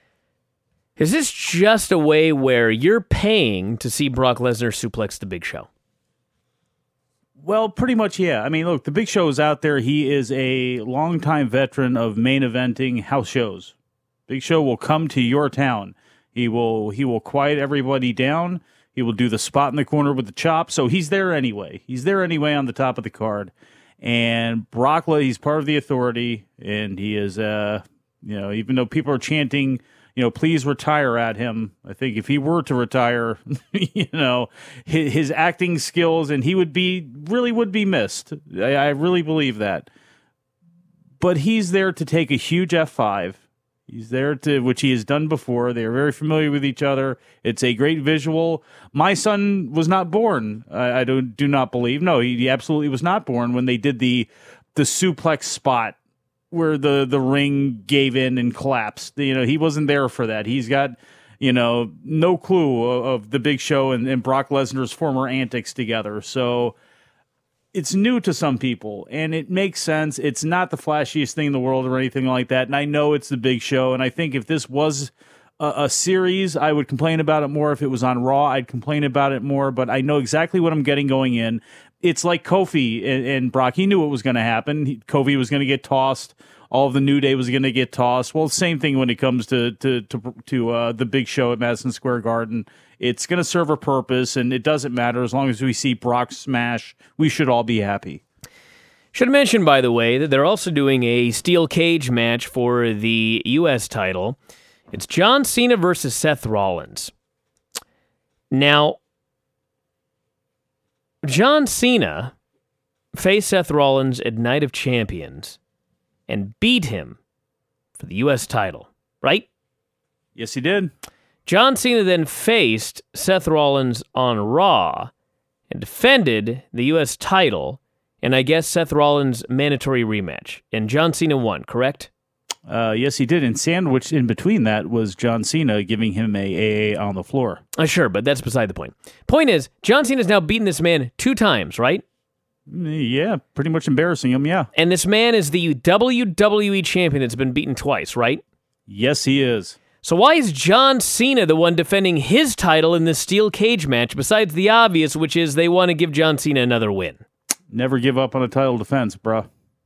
way where you're paying to see Brock Lesnar suplex The Big Show? Well, pretty much, yeah. I mean, look, The Big Show is out there. He is a longtime veteran of main eventing house shows. Big Show will come to your town. He will quiet everybody down. He will do the spot in the corner with the chop. So he's there anyway. He's there anyway on the top of the card. And Brock, he's part of the Authority, and he is, even though people are chanting, please retire at him, I think if he were to retire, his acting skills, and he would be missed. I really believe that. But he's there to take a huge F5. He's there which he has done before. They are very familiar with each other. It's a great visual. My son was not born. I do not believe. No, he absolutely was not born when they did the suplex spot where the ring gave in and collapsed. He wasn't there for that. He's got, no clue of the Big Show and Brock Lesnar's former antics together. So it's new to some people, and it makes sense. It's not the flashiest thing in the world or anything like that, and I know it's the Big Show, and I think if this was a series, I would complain about it more. If it was on Raw, I'd complain about it more, but I know exactly what I'm getting going in. It's like Kofi and Brock. He knew what was going to happen. Kofi was going to get tossed. All of the New Day was going to get tossed. Well, same thing when it comes to the Big Show at Madison Square Garden. It's going to serve a purpose, and it doesn't matter. As long as we see Brock smash, we should all be happy. Should mention, by the way, that they're also doing a steel cage match for the U.S. title. It's John Cena versus Seth Rollins. Now, John Cena faced Seth Rollins at Night of Champions and beat him for the U.S. title, right? Yes, he did. John Cena then faced Seth Rollins on Raw and defended the U.S. title, and I guess Seth Rollins' mandatory rematch. And John Cena won, correct? Yes, he did. And sandwiched in between that was John Cena giving him a AA on the floor. Sure, but that's beside the point. Point is, John Cena's now beaten this man 2 times, right? Yeah, pretty much embarrassing him, yeah. And this man is the WWE champion that's been beaten twice, right? Yes, he is. So why is John Cena the one defending his title in this steel cage match, besides the obvious, which is they want to give John Cena another win? Never give up on a title defense, bruh.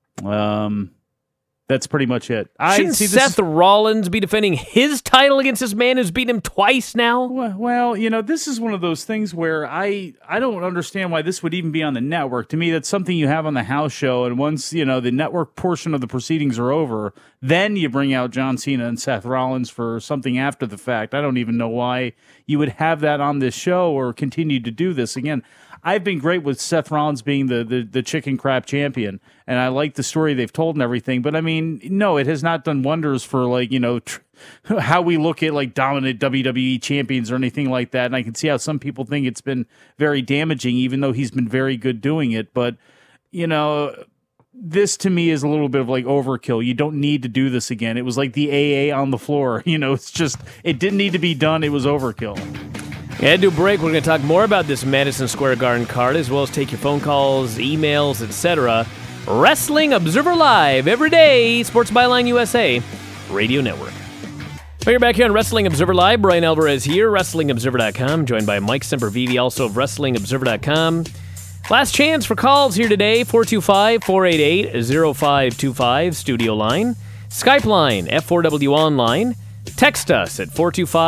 That's pretty much it. Shouldn't Seth Rollins be defending his title against this man who's beaten him twice now? Well, this is one of those things where I don't understand why this would even be on the network. To me, that's something you have on the house show, and once, the network portion of the proceedings are over, then you bring out John Cena and Seth Rollins for something after the fact. I don't even know why you would have that on this show or continue to do this. Again, I've been great with Seth Rollins being the chicken crap champion, and I like the story they've told and everything. But I mean, no, it has not done wonders for how we look at dominant WWE champions or anything like that. And I can see how some people think it's been very damaging, even though he's been very good doing it. But this to me is a little bit of overkill. You don't need to do this again. It was like the AA on the floor. It's just it didn't need to be done. It was overkill. Head to a break. We're going to talk more about this Madison Square Garden card, as well as take your phone calls, emails, etc. Wrestling Observer Live every day. Sports Byline USA Radio Network. We're back here on Wrestling Observer Live. Brian Alvarez here, WrestlingObserver.com, joined by Mike Sempervive, also of WrestlingObserver.com. Last chance for calls here today, 425-488-0525, studio line. Skype line, F4W online. Text us at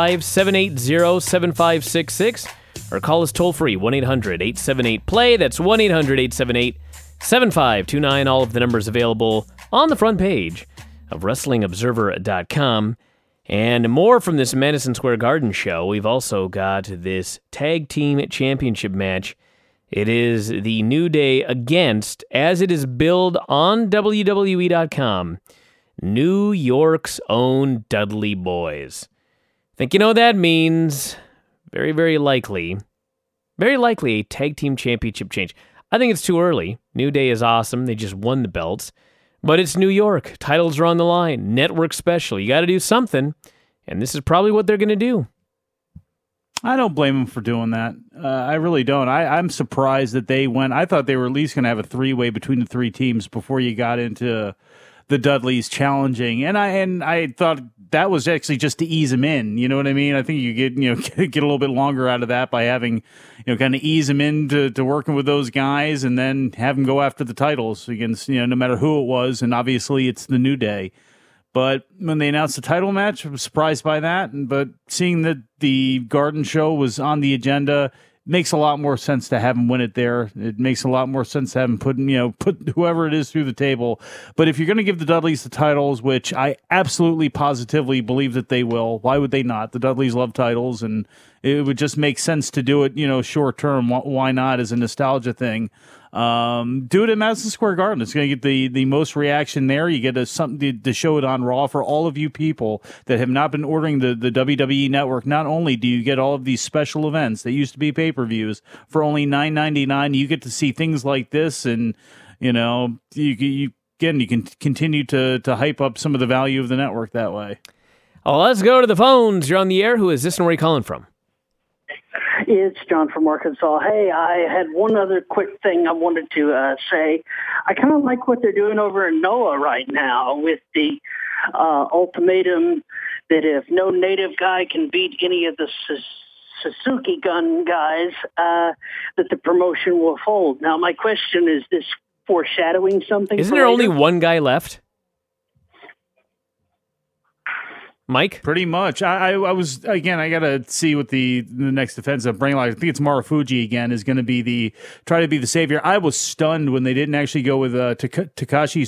425-780-7566 or call us toll-free, 1-800-878-PLAY. That's 1-800-878-7529. All of the numbers available on the front page of WrestlingObserver.com. And more from this Madison Square Garden show. We've also got this Tag Team Championship match. It is the New Day against, as it is billed on WWE.com, New York's own Dudley Boys. Think you know what that means? Very, very likely a tag team championship change. I think it's too early. New Day is awesome. They just won the belts. But it's New York. Titles are on the line. Network special. You got to do something. And this is probably what they're going to do. I don't blame them for doing that. I really don't. I'm surprised that they went. I thought they were at least going to have a 3-way between the 3 teams before you got into the Dudleys challenging, and I thought that was actually just to ease them in. You know what I mean? I think you get a little bit longer out of that by having kind of ease them into working with those guys, and then have them go after the titles against no matter who it was, and obviously it's the New Day. But when they announced the title match, I was surprised by that. But seeing that the Garden show was on the agenda, makes a lot more sense to have him win it there. It makes a lot more sense to have him put whoever it is through the table. But if you're going to give the Dudleys the titles, which I absolutely positively believe that they will, why would they not? The Dudleys love titles, and it would just make sense to do it, short term. Why not as a nostalgia thing? Do it at Madison Square Garden. It's going to get the most reaction there. You get something to show it on Raw for all of you people that have not been ordering the WWE Network. Not only do you get all of these special events that used to be pay-per-views for only $9.99, you get to see things like this and you can continue to hype up some of the value of the network that way. Oh, let's go to the phones. You're on the air. Who is this and where are you calling from? It's John from Arkansas. Hey, I had one other quick thing I wanted to say. I kind of like what they're doing over in NOAH right now with the ultimatum that if no native guy can beat any of the Suzuki gun guys, that the promotion will fold. Now, my question is this foreshadowing something? Isn't there only one guy left? Mike? Pretty much. I was, again, I got to see what the next defensive brain like. I think it's Marufuji again is going to try to be the savior. I was stunned when they didn't actually go with Takashi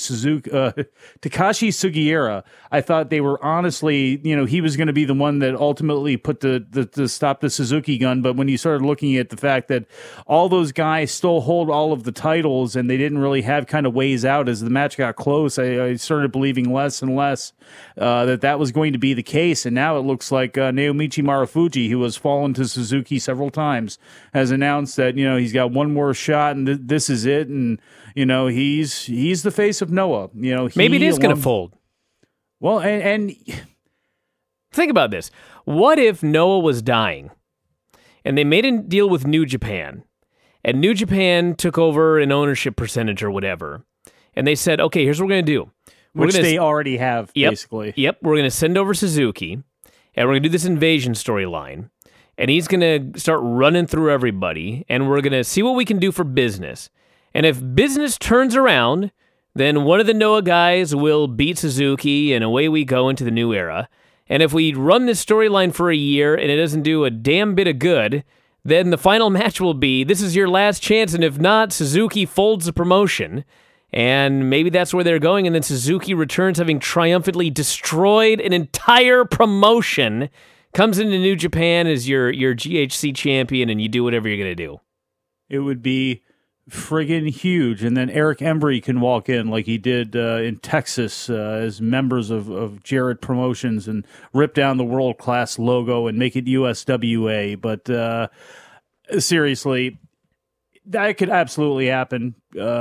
Sugiura. I thought they were honestly, he was going to be the one that ultimately put the stop the Suzuki gun. But when you started looking at the fact that all those guys still hold all of the titles and they didn't really have kind of ways out as the match got close, I started believing less and less that was going to be the case, and now it looks like Naomichi Marufuji, who has fallen to Suzuki several times, has announced that he's got one more shot and this is it, and he's the face of Noah. Maybe it is going to fold. Well, and think about this: what if Noah was dying, and they made a deal with New Japan, and New Japan took over an ownership percentage or whatever, and they said, "Okay, here's what we're going to do." Which they already have, basically. Yep, we're going to send over Suzuki, and we're going to do this invasion storyline, and he's going to start running through everybody, and we're going to see what we can do for business. And if business turns around, then one of the Noah guys will beat Suzuki, and away we go into the new era. And if we run this storyline for a year, and it doesn't do a damn bit of good, then the final match will be, this is your last chance, and if not, Suzuki folds the promotion. And maybe that's where they're going, and then Suzuki returns having triumphantly destroyed an entire promotion, comes into New Japan as your GHC champion, and you do whatever you're going to do. It would be friggin' huge, and then Eric Embry can walk in like he did in Texas as members of Jarrett Promotions and rip down the world-class logo and make it USWA. But seriously, that could absolutely happen.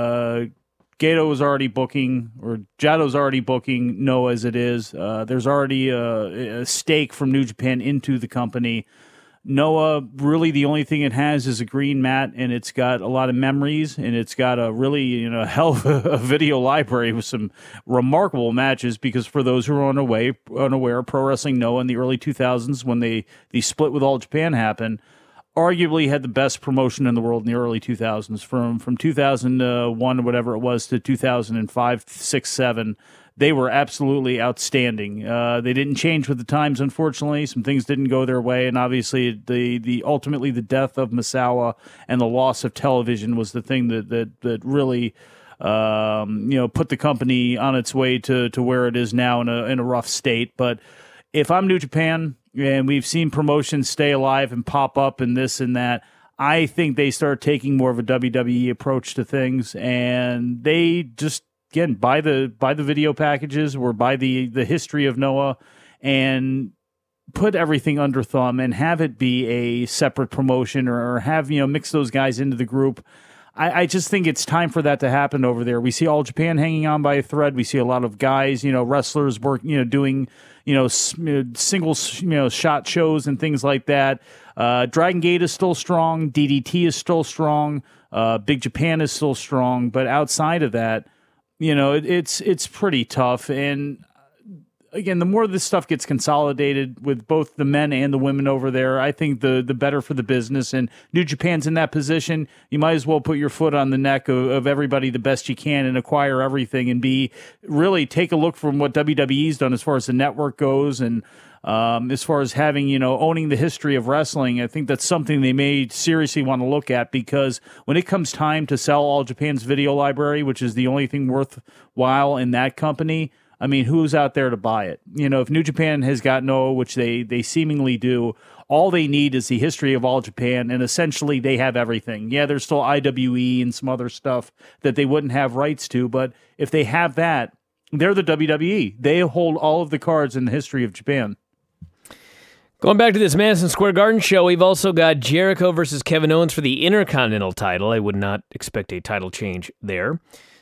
Gato is already booking, or Jato's already booking Noah as it is. There's already a stake from New Japan into the company. Noah, really the only thing it has is a green mat, and it's got a lot of memories, and it's got a really hell of a video library with some remarkable matches, because for those who are unaware, Pro Wrestling Noah in the early 2000s, when the split with All Japan happened, arguably had the best promotion in the world in the early 2000s. From 2001 or whatever it was to 2005, 6, 7, they were absolutely outstanding. They didn't change with the times, unfortunately. Some things didn't go their way, and obviously the ultimately the death of Misawa and the loss of television was the thing that really put the company on its way to where it is now in a rough state. But if I'm New Japan, and we've seen promotions stay alive and pop up and this and that, I think they start taking more of a WWE approach to things, and they just, again, buy the video packages or buy the history of Noah and put everything under thumb and have it be a separate promotion, or have, mix those guys into the group. I just think it's time for that to happen over there. We see All Japan hanging on by a thread. We see a lot of guys, wrestlers work, doing, single, shot shows and things like that. Dragon Gate is still strong. DDT is still strong. Big Japan is still strong. But outside of that, it's pretty tough. And again, the more this stuff gets consolidated with both the men and the women over there, I think the better for the business. And New Japan's in that position. You might as well put your foot on the neck of everybody the best you can and acquire everything, and really take a look from what WWE's done as far as the network goes, and as far as having, owning the history of wrestling. I think that's something they may seriously want to look at, because when it comes time to sell All Japan's video library, which is the only thing worthwhile in that company, I mean, who's out there to buy it? If New Japan has got Noah, which they seemingly do, all they need is the history of All Japan, and essentially they have everything. Yeah, there's still IWE and some other stuff that they wouldn't have rights to, but if they have that, they're the WWE. They hold all of the cards in the history of Japan. Going back to this Madison Square Garden show, we've also got Jericho versus Kevin Owens for the Intercontinental title. I would not expect a title change there.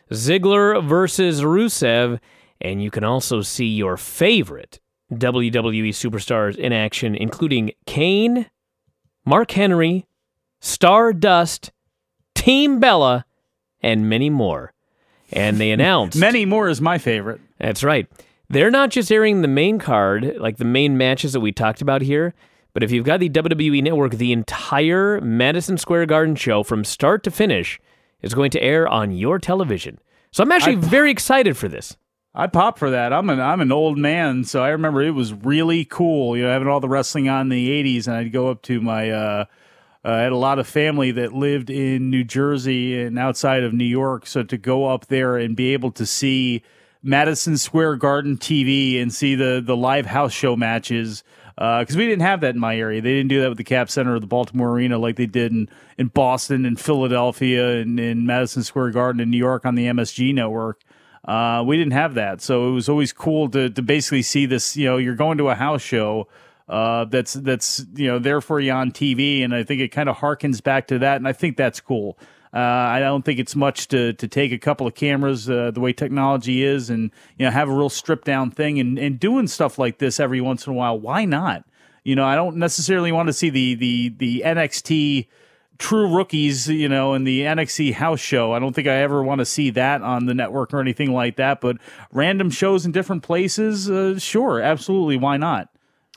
Ziggler versus Rusev, and you can also see your favorite WWE superstars in action, including Kane, Mark Henry, Stardust, Team Bella, and many more. And they announced... Many more is my favorite. That's right. They're not just airing the main card, like the main matches that we talked about here, but if you've got the WWE Network, the entire Madison Square Garden show from start to finish is going to air on your television. So I'm actually very excited for this. I pop for that. I'm an old man, so I remember it was really cool, having all the wrestling on in the 80s, and I'd go up to my... I had a lot of family that lived in New Jersey and outside of New York, so to go up there and be able to see Madison Square Garden TV and see the live house show matches, because we didn't have that in my area. They didn't do that with the Cap Center or the Baltimore Arena like they did in Boston and Philadelphia and in Madison Square Garden in New York on the MSG network. We didn't have that, so it was always cool to basically see this. You're going to a house show that's there for you on TV, and I think it kind of harkens back to that, and I think that's cool. I don't think it's much to take a couple of cameras the way technology is, and have a real stripped down thing, and doing stuff like this every once in a while. Why not? I don't necessarily want to see the NXT True Rookies, in the NXT house show. I don't think I ever want to see that on the network or anything like that. But random shows in different places, sure, absolutely, why not?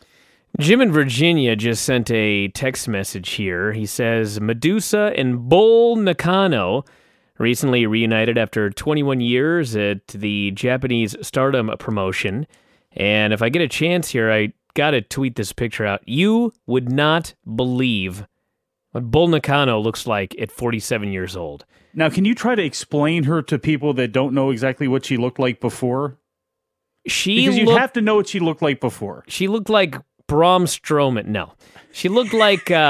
Jim in Virginia just sent a text message here. He says, Medusa and Bull Nakano recently reunited after 21 years at the Japanese Stardom promotion. And if I get a chance here, I got to tweet this picture out. You would not believe what Bull Nakano looks like at 47 years old. Now, can you try to explain her to people that don't know exactly what she looked like before? Because you'd have to know what she looked like before. She looked like Braun Strowman. No. She looked like, she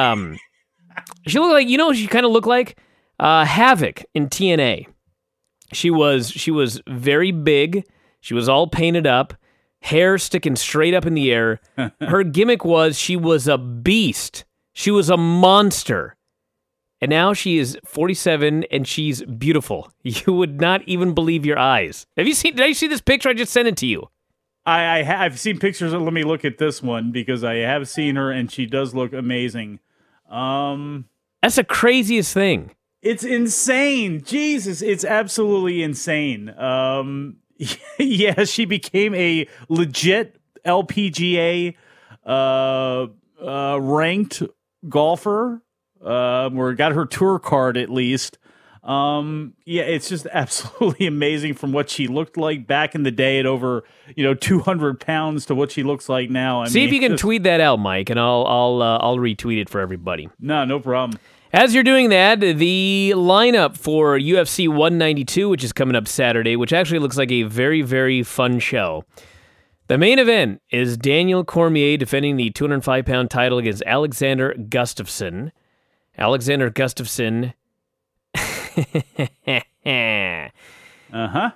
kind of looked like? Havoc in TNA. She was very big. She was all painted up, hair sticking straight up in the air. Her gimmick was she was a beast. She was a monster. And now she is 47 and she's beautiful. You would not even believe your eyes. Did you see this picture? I just sent it to you. I've seen pictures. Let me look at this one because I have seen her and she does look amazing. That's the craziest thing. It's insane. Jesus, it's absolutely insane. Yeah, she became a legit LPGA ranked golfer. Or got her tour card at least. Yeah, it's just absolutely amazing from what she looked like back in the day at over 200 pounds to what she looks like now. See if you can tweet that out, Mike, and I'll retweet it for everybody. No problem. As you're doing that, the lineup for UFC 192, which is coming up Saturday, which actually looks like a very, very fun show. The main event is Daniel Cormier defending the 205-pound title against Alexander Gustafsson. Alexander Gustafsson. Uh-huh.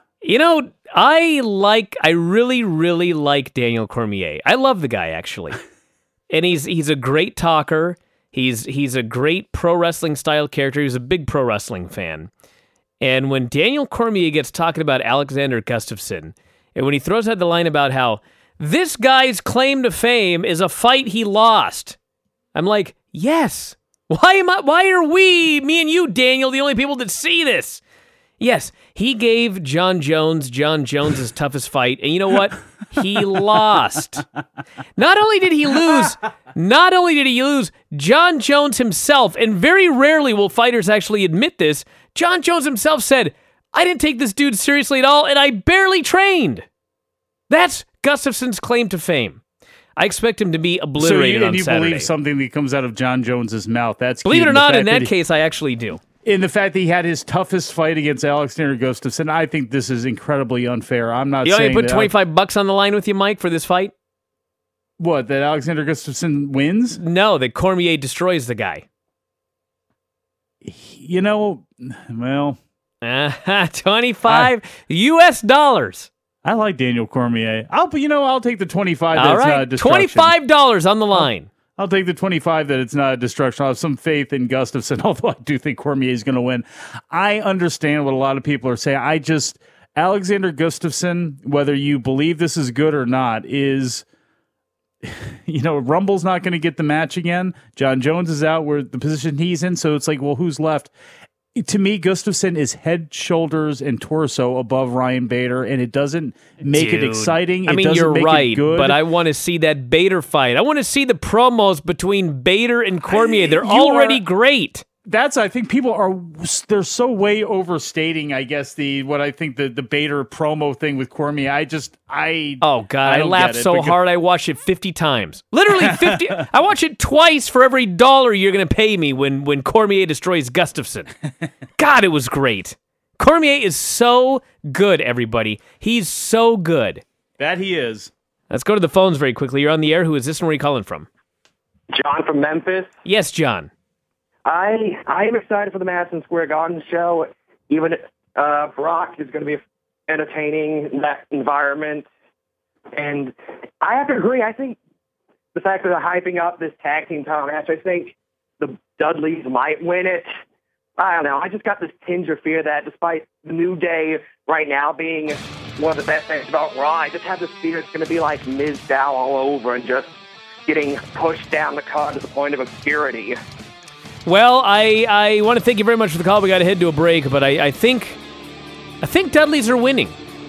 I really, really like Daniel Cormier. I love the guy, actually. And he's a great talker. He's a great pro wrestling style character. He's a big pro wrestling fan. And when Daniel Cormier gets talking about Alexander Gustafsson, and when he throws out the line about how this guy's claim to fame is a fight he lost, I'm like, yes. Why are me and you, Daniel, the only people that see this? Yes, he gave John Jones' toughest fight, and you know what? He lost. Not only did he lose, John Jones himself, and very rarely will fighters actually admit this, John Jones himself said, I didn't take this dude seriously at all, and I barely trained. That's Gustafsson's claim to fame. I expect him to be obliterated on Saturday. So you believe something that comes out of John Jones's mouth. That's believe it or not, in that case, I actually do. In the fact that he had his toughest fight against Alexander Gustafsson, I think this is incredibly unfair. I'm not saying you put $25 on the line with you, Mike, for this fight? What, that Alexander Gustafsson wins? No, that Cormier destroys the guy. Well... 25 US dollars. I like Daniel Cormier. I'll take the 25. All right, $25 on the line. I'll take the 25 that it's not a destruction. I'll have some faith in Gustafsson, although I do think Cormier is going to win. I understand what a lot of people are saying. Alexander Gustafsson, whether you believe this is good or not, is, Rumble's not going to get the match again. John Jones is out where the position he's in, so it's like, well, who's left? To me, Gustafsson is head, shoulders, and torso above Ryan Bader, and it doesn't make it exciting. You're right, but I want to see that Bader fight. I want to see the promos between Bader and Cormier. They're already great. I think people they're so way overstating, I guess, what I think the Bader promo thing with Cormier. I laughed so hard I watched it 50 times. Literally 50. I watch it twice for every $1 you're going to pay me when Cormier destroys Gustafsson. God, it was great. Cormier is so good, everybody. He's so good. That he is. Let's go to the phones very quickly. You're on the air. Who is this and where are you calling from? John from Memphis. Yes, John. I am excited for the Madison Square Garden show. Even Brock is going to be entertaining in that environment. And I have to agree. I think the fact that they're hyping up this tag team title match, I think the Dudleys might win it. I don't know. I just got this tinge of fear that despite the New Day right now being one of the best things about Raw, I just have this fear it's going to be like Miz Dow all over and just getting pushed down the card to the point of obscurity. Well, I want to thank you very much for the call. We got to head to a break, but I think Dudleys are winning.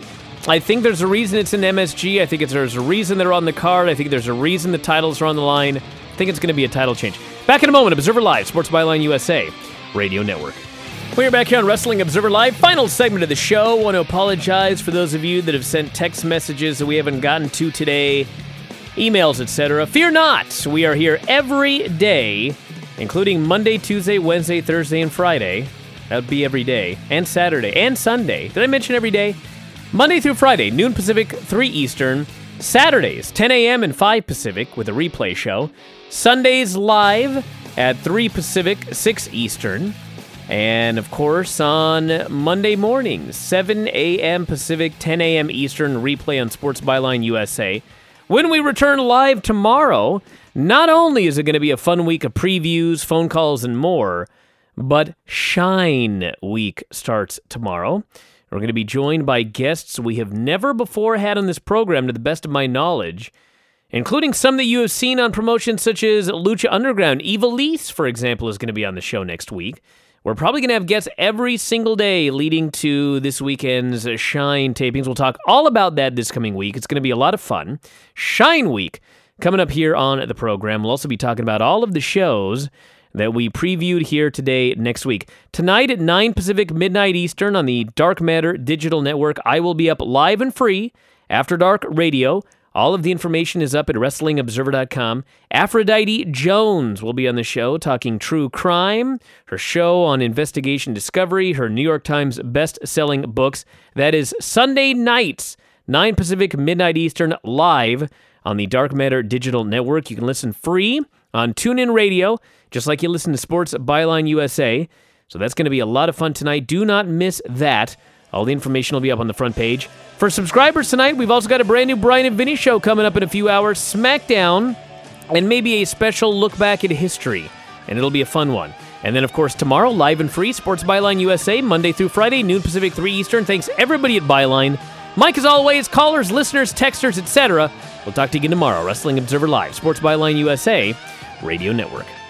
I think there's a reason it's in MSG. I think there's a reason they're on the card. I think there's a reason the titles are on the line. I think it's going to be a title change. Back in a moment, Observer Live, Sports Byline USA Radio Network. We're back here on Wrestling Observer Live. Final segment of the show. Want to apologize for those of you that have sent text messages that we haven't gotten to today, emails, etc. Fear not. We are here every day, including Monday, Tuesday, Wednesday, Thursday, and Friday. That would be every day. And Saturday. And Sunday. Did I mention every day? Monday through Friday, noon Pacific, 3 Eastern. Saturdays, 10 a.m. and 5 Pacific with a replay show. Sundays live at 3 Pacific, 6 Eastern. And, of course, on Monday mornings, 7 a.m. Pacific, 10 a.m. Eastern, replay on Sports Byline USA. When we return live tomorrow, not only is it going to be a fun week of previews, phone calls, and more, but Shine Week starts tomorrow. We're going to be joined by guests we have never before had on this program, to the best of my knowledge, including some that you have seen on promotions such as Lucha Underground. Ivelisse, for example, is going to be on the show next week. We're probably going to have guests every single day leading to this weekend's Shine tapings. We'll talk all about that this coming week. It's going to be a lot of fun. Shine Week coming up here on the program. We'll also be talking about all of the shows that we previewed here today, next week. Tonight at 9 Pacific, midnight Eastern on the Dark Matter Digital Network, I will be up live and free, After Dark Radio. All of the information is up at WrestlingObserver.com. Aphrodite Jones will be on the show talking true crime, her show on investigation discovery, her New York Times best-selling books. That is Sunday nights, 9 Pacific, midnight Eastern, live on the Dark Matter Digital Network. You can listen free on TuneIn Radio, just like you listen to Sports Byline USA. So that's going to be a lot of fun tonight. Do not miss that. All the information will be up on the front page. For subscribers tonight, we've also got a brand new Brian and Vinny show coming up in a few hours, SmackDown, and maybe a special look back at history. And it'll be a fun one. And then, of course, tomorrow, live and free, Sports Byline USA, Monday through Friday, noon Pacific, 3 Eastern. Thanks, everybody at Byline. Mike, as always, callers, listeners, texters, etc. We'll talk to you again tomorrow. Wrestling Observer Live, Sports Byline USA Radio Network.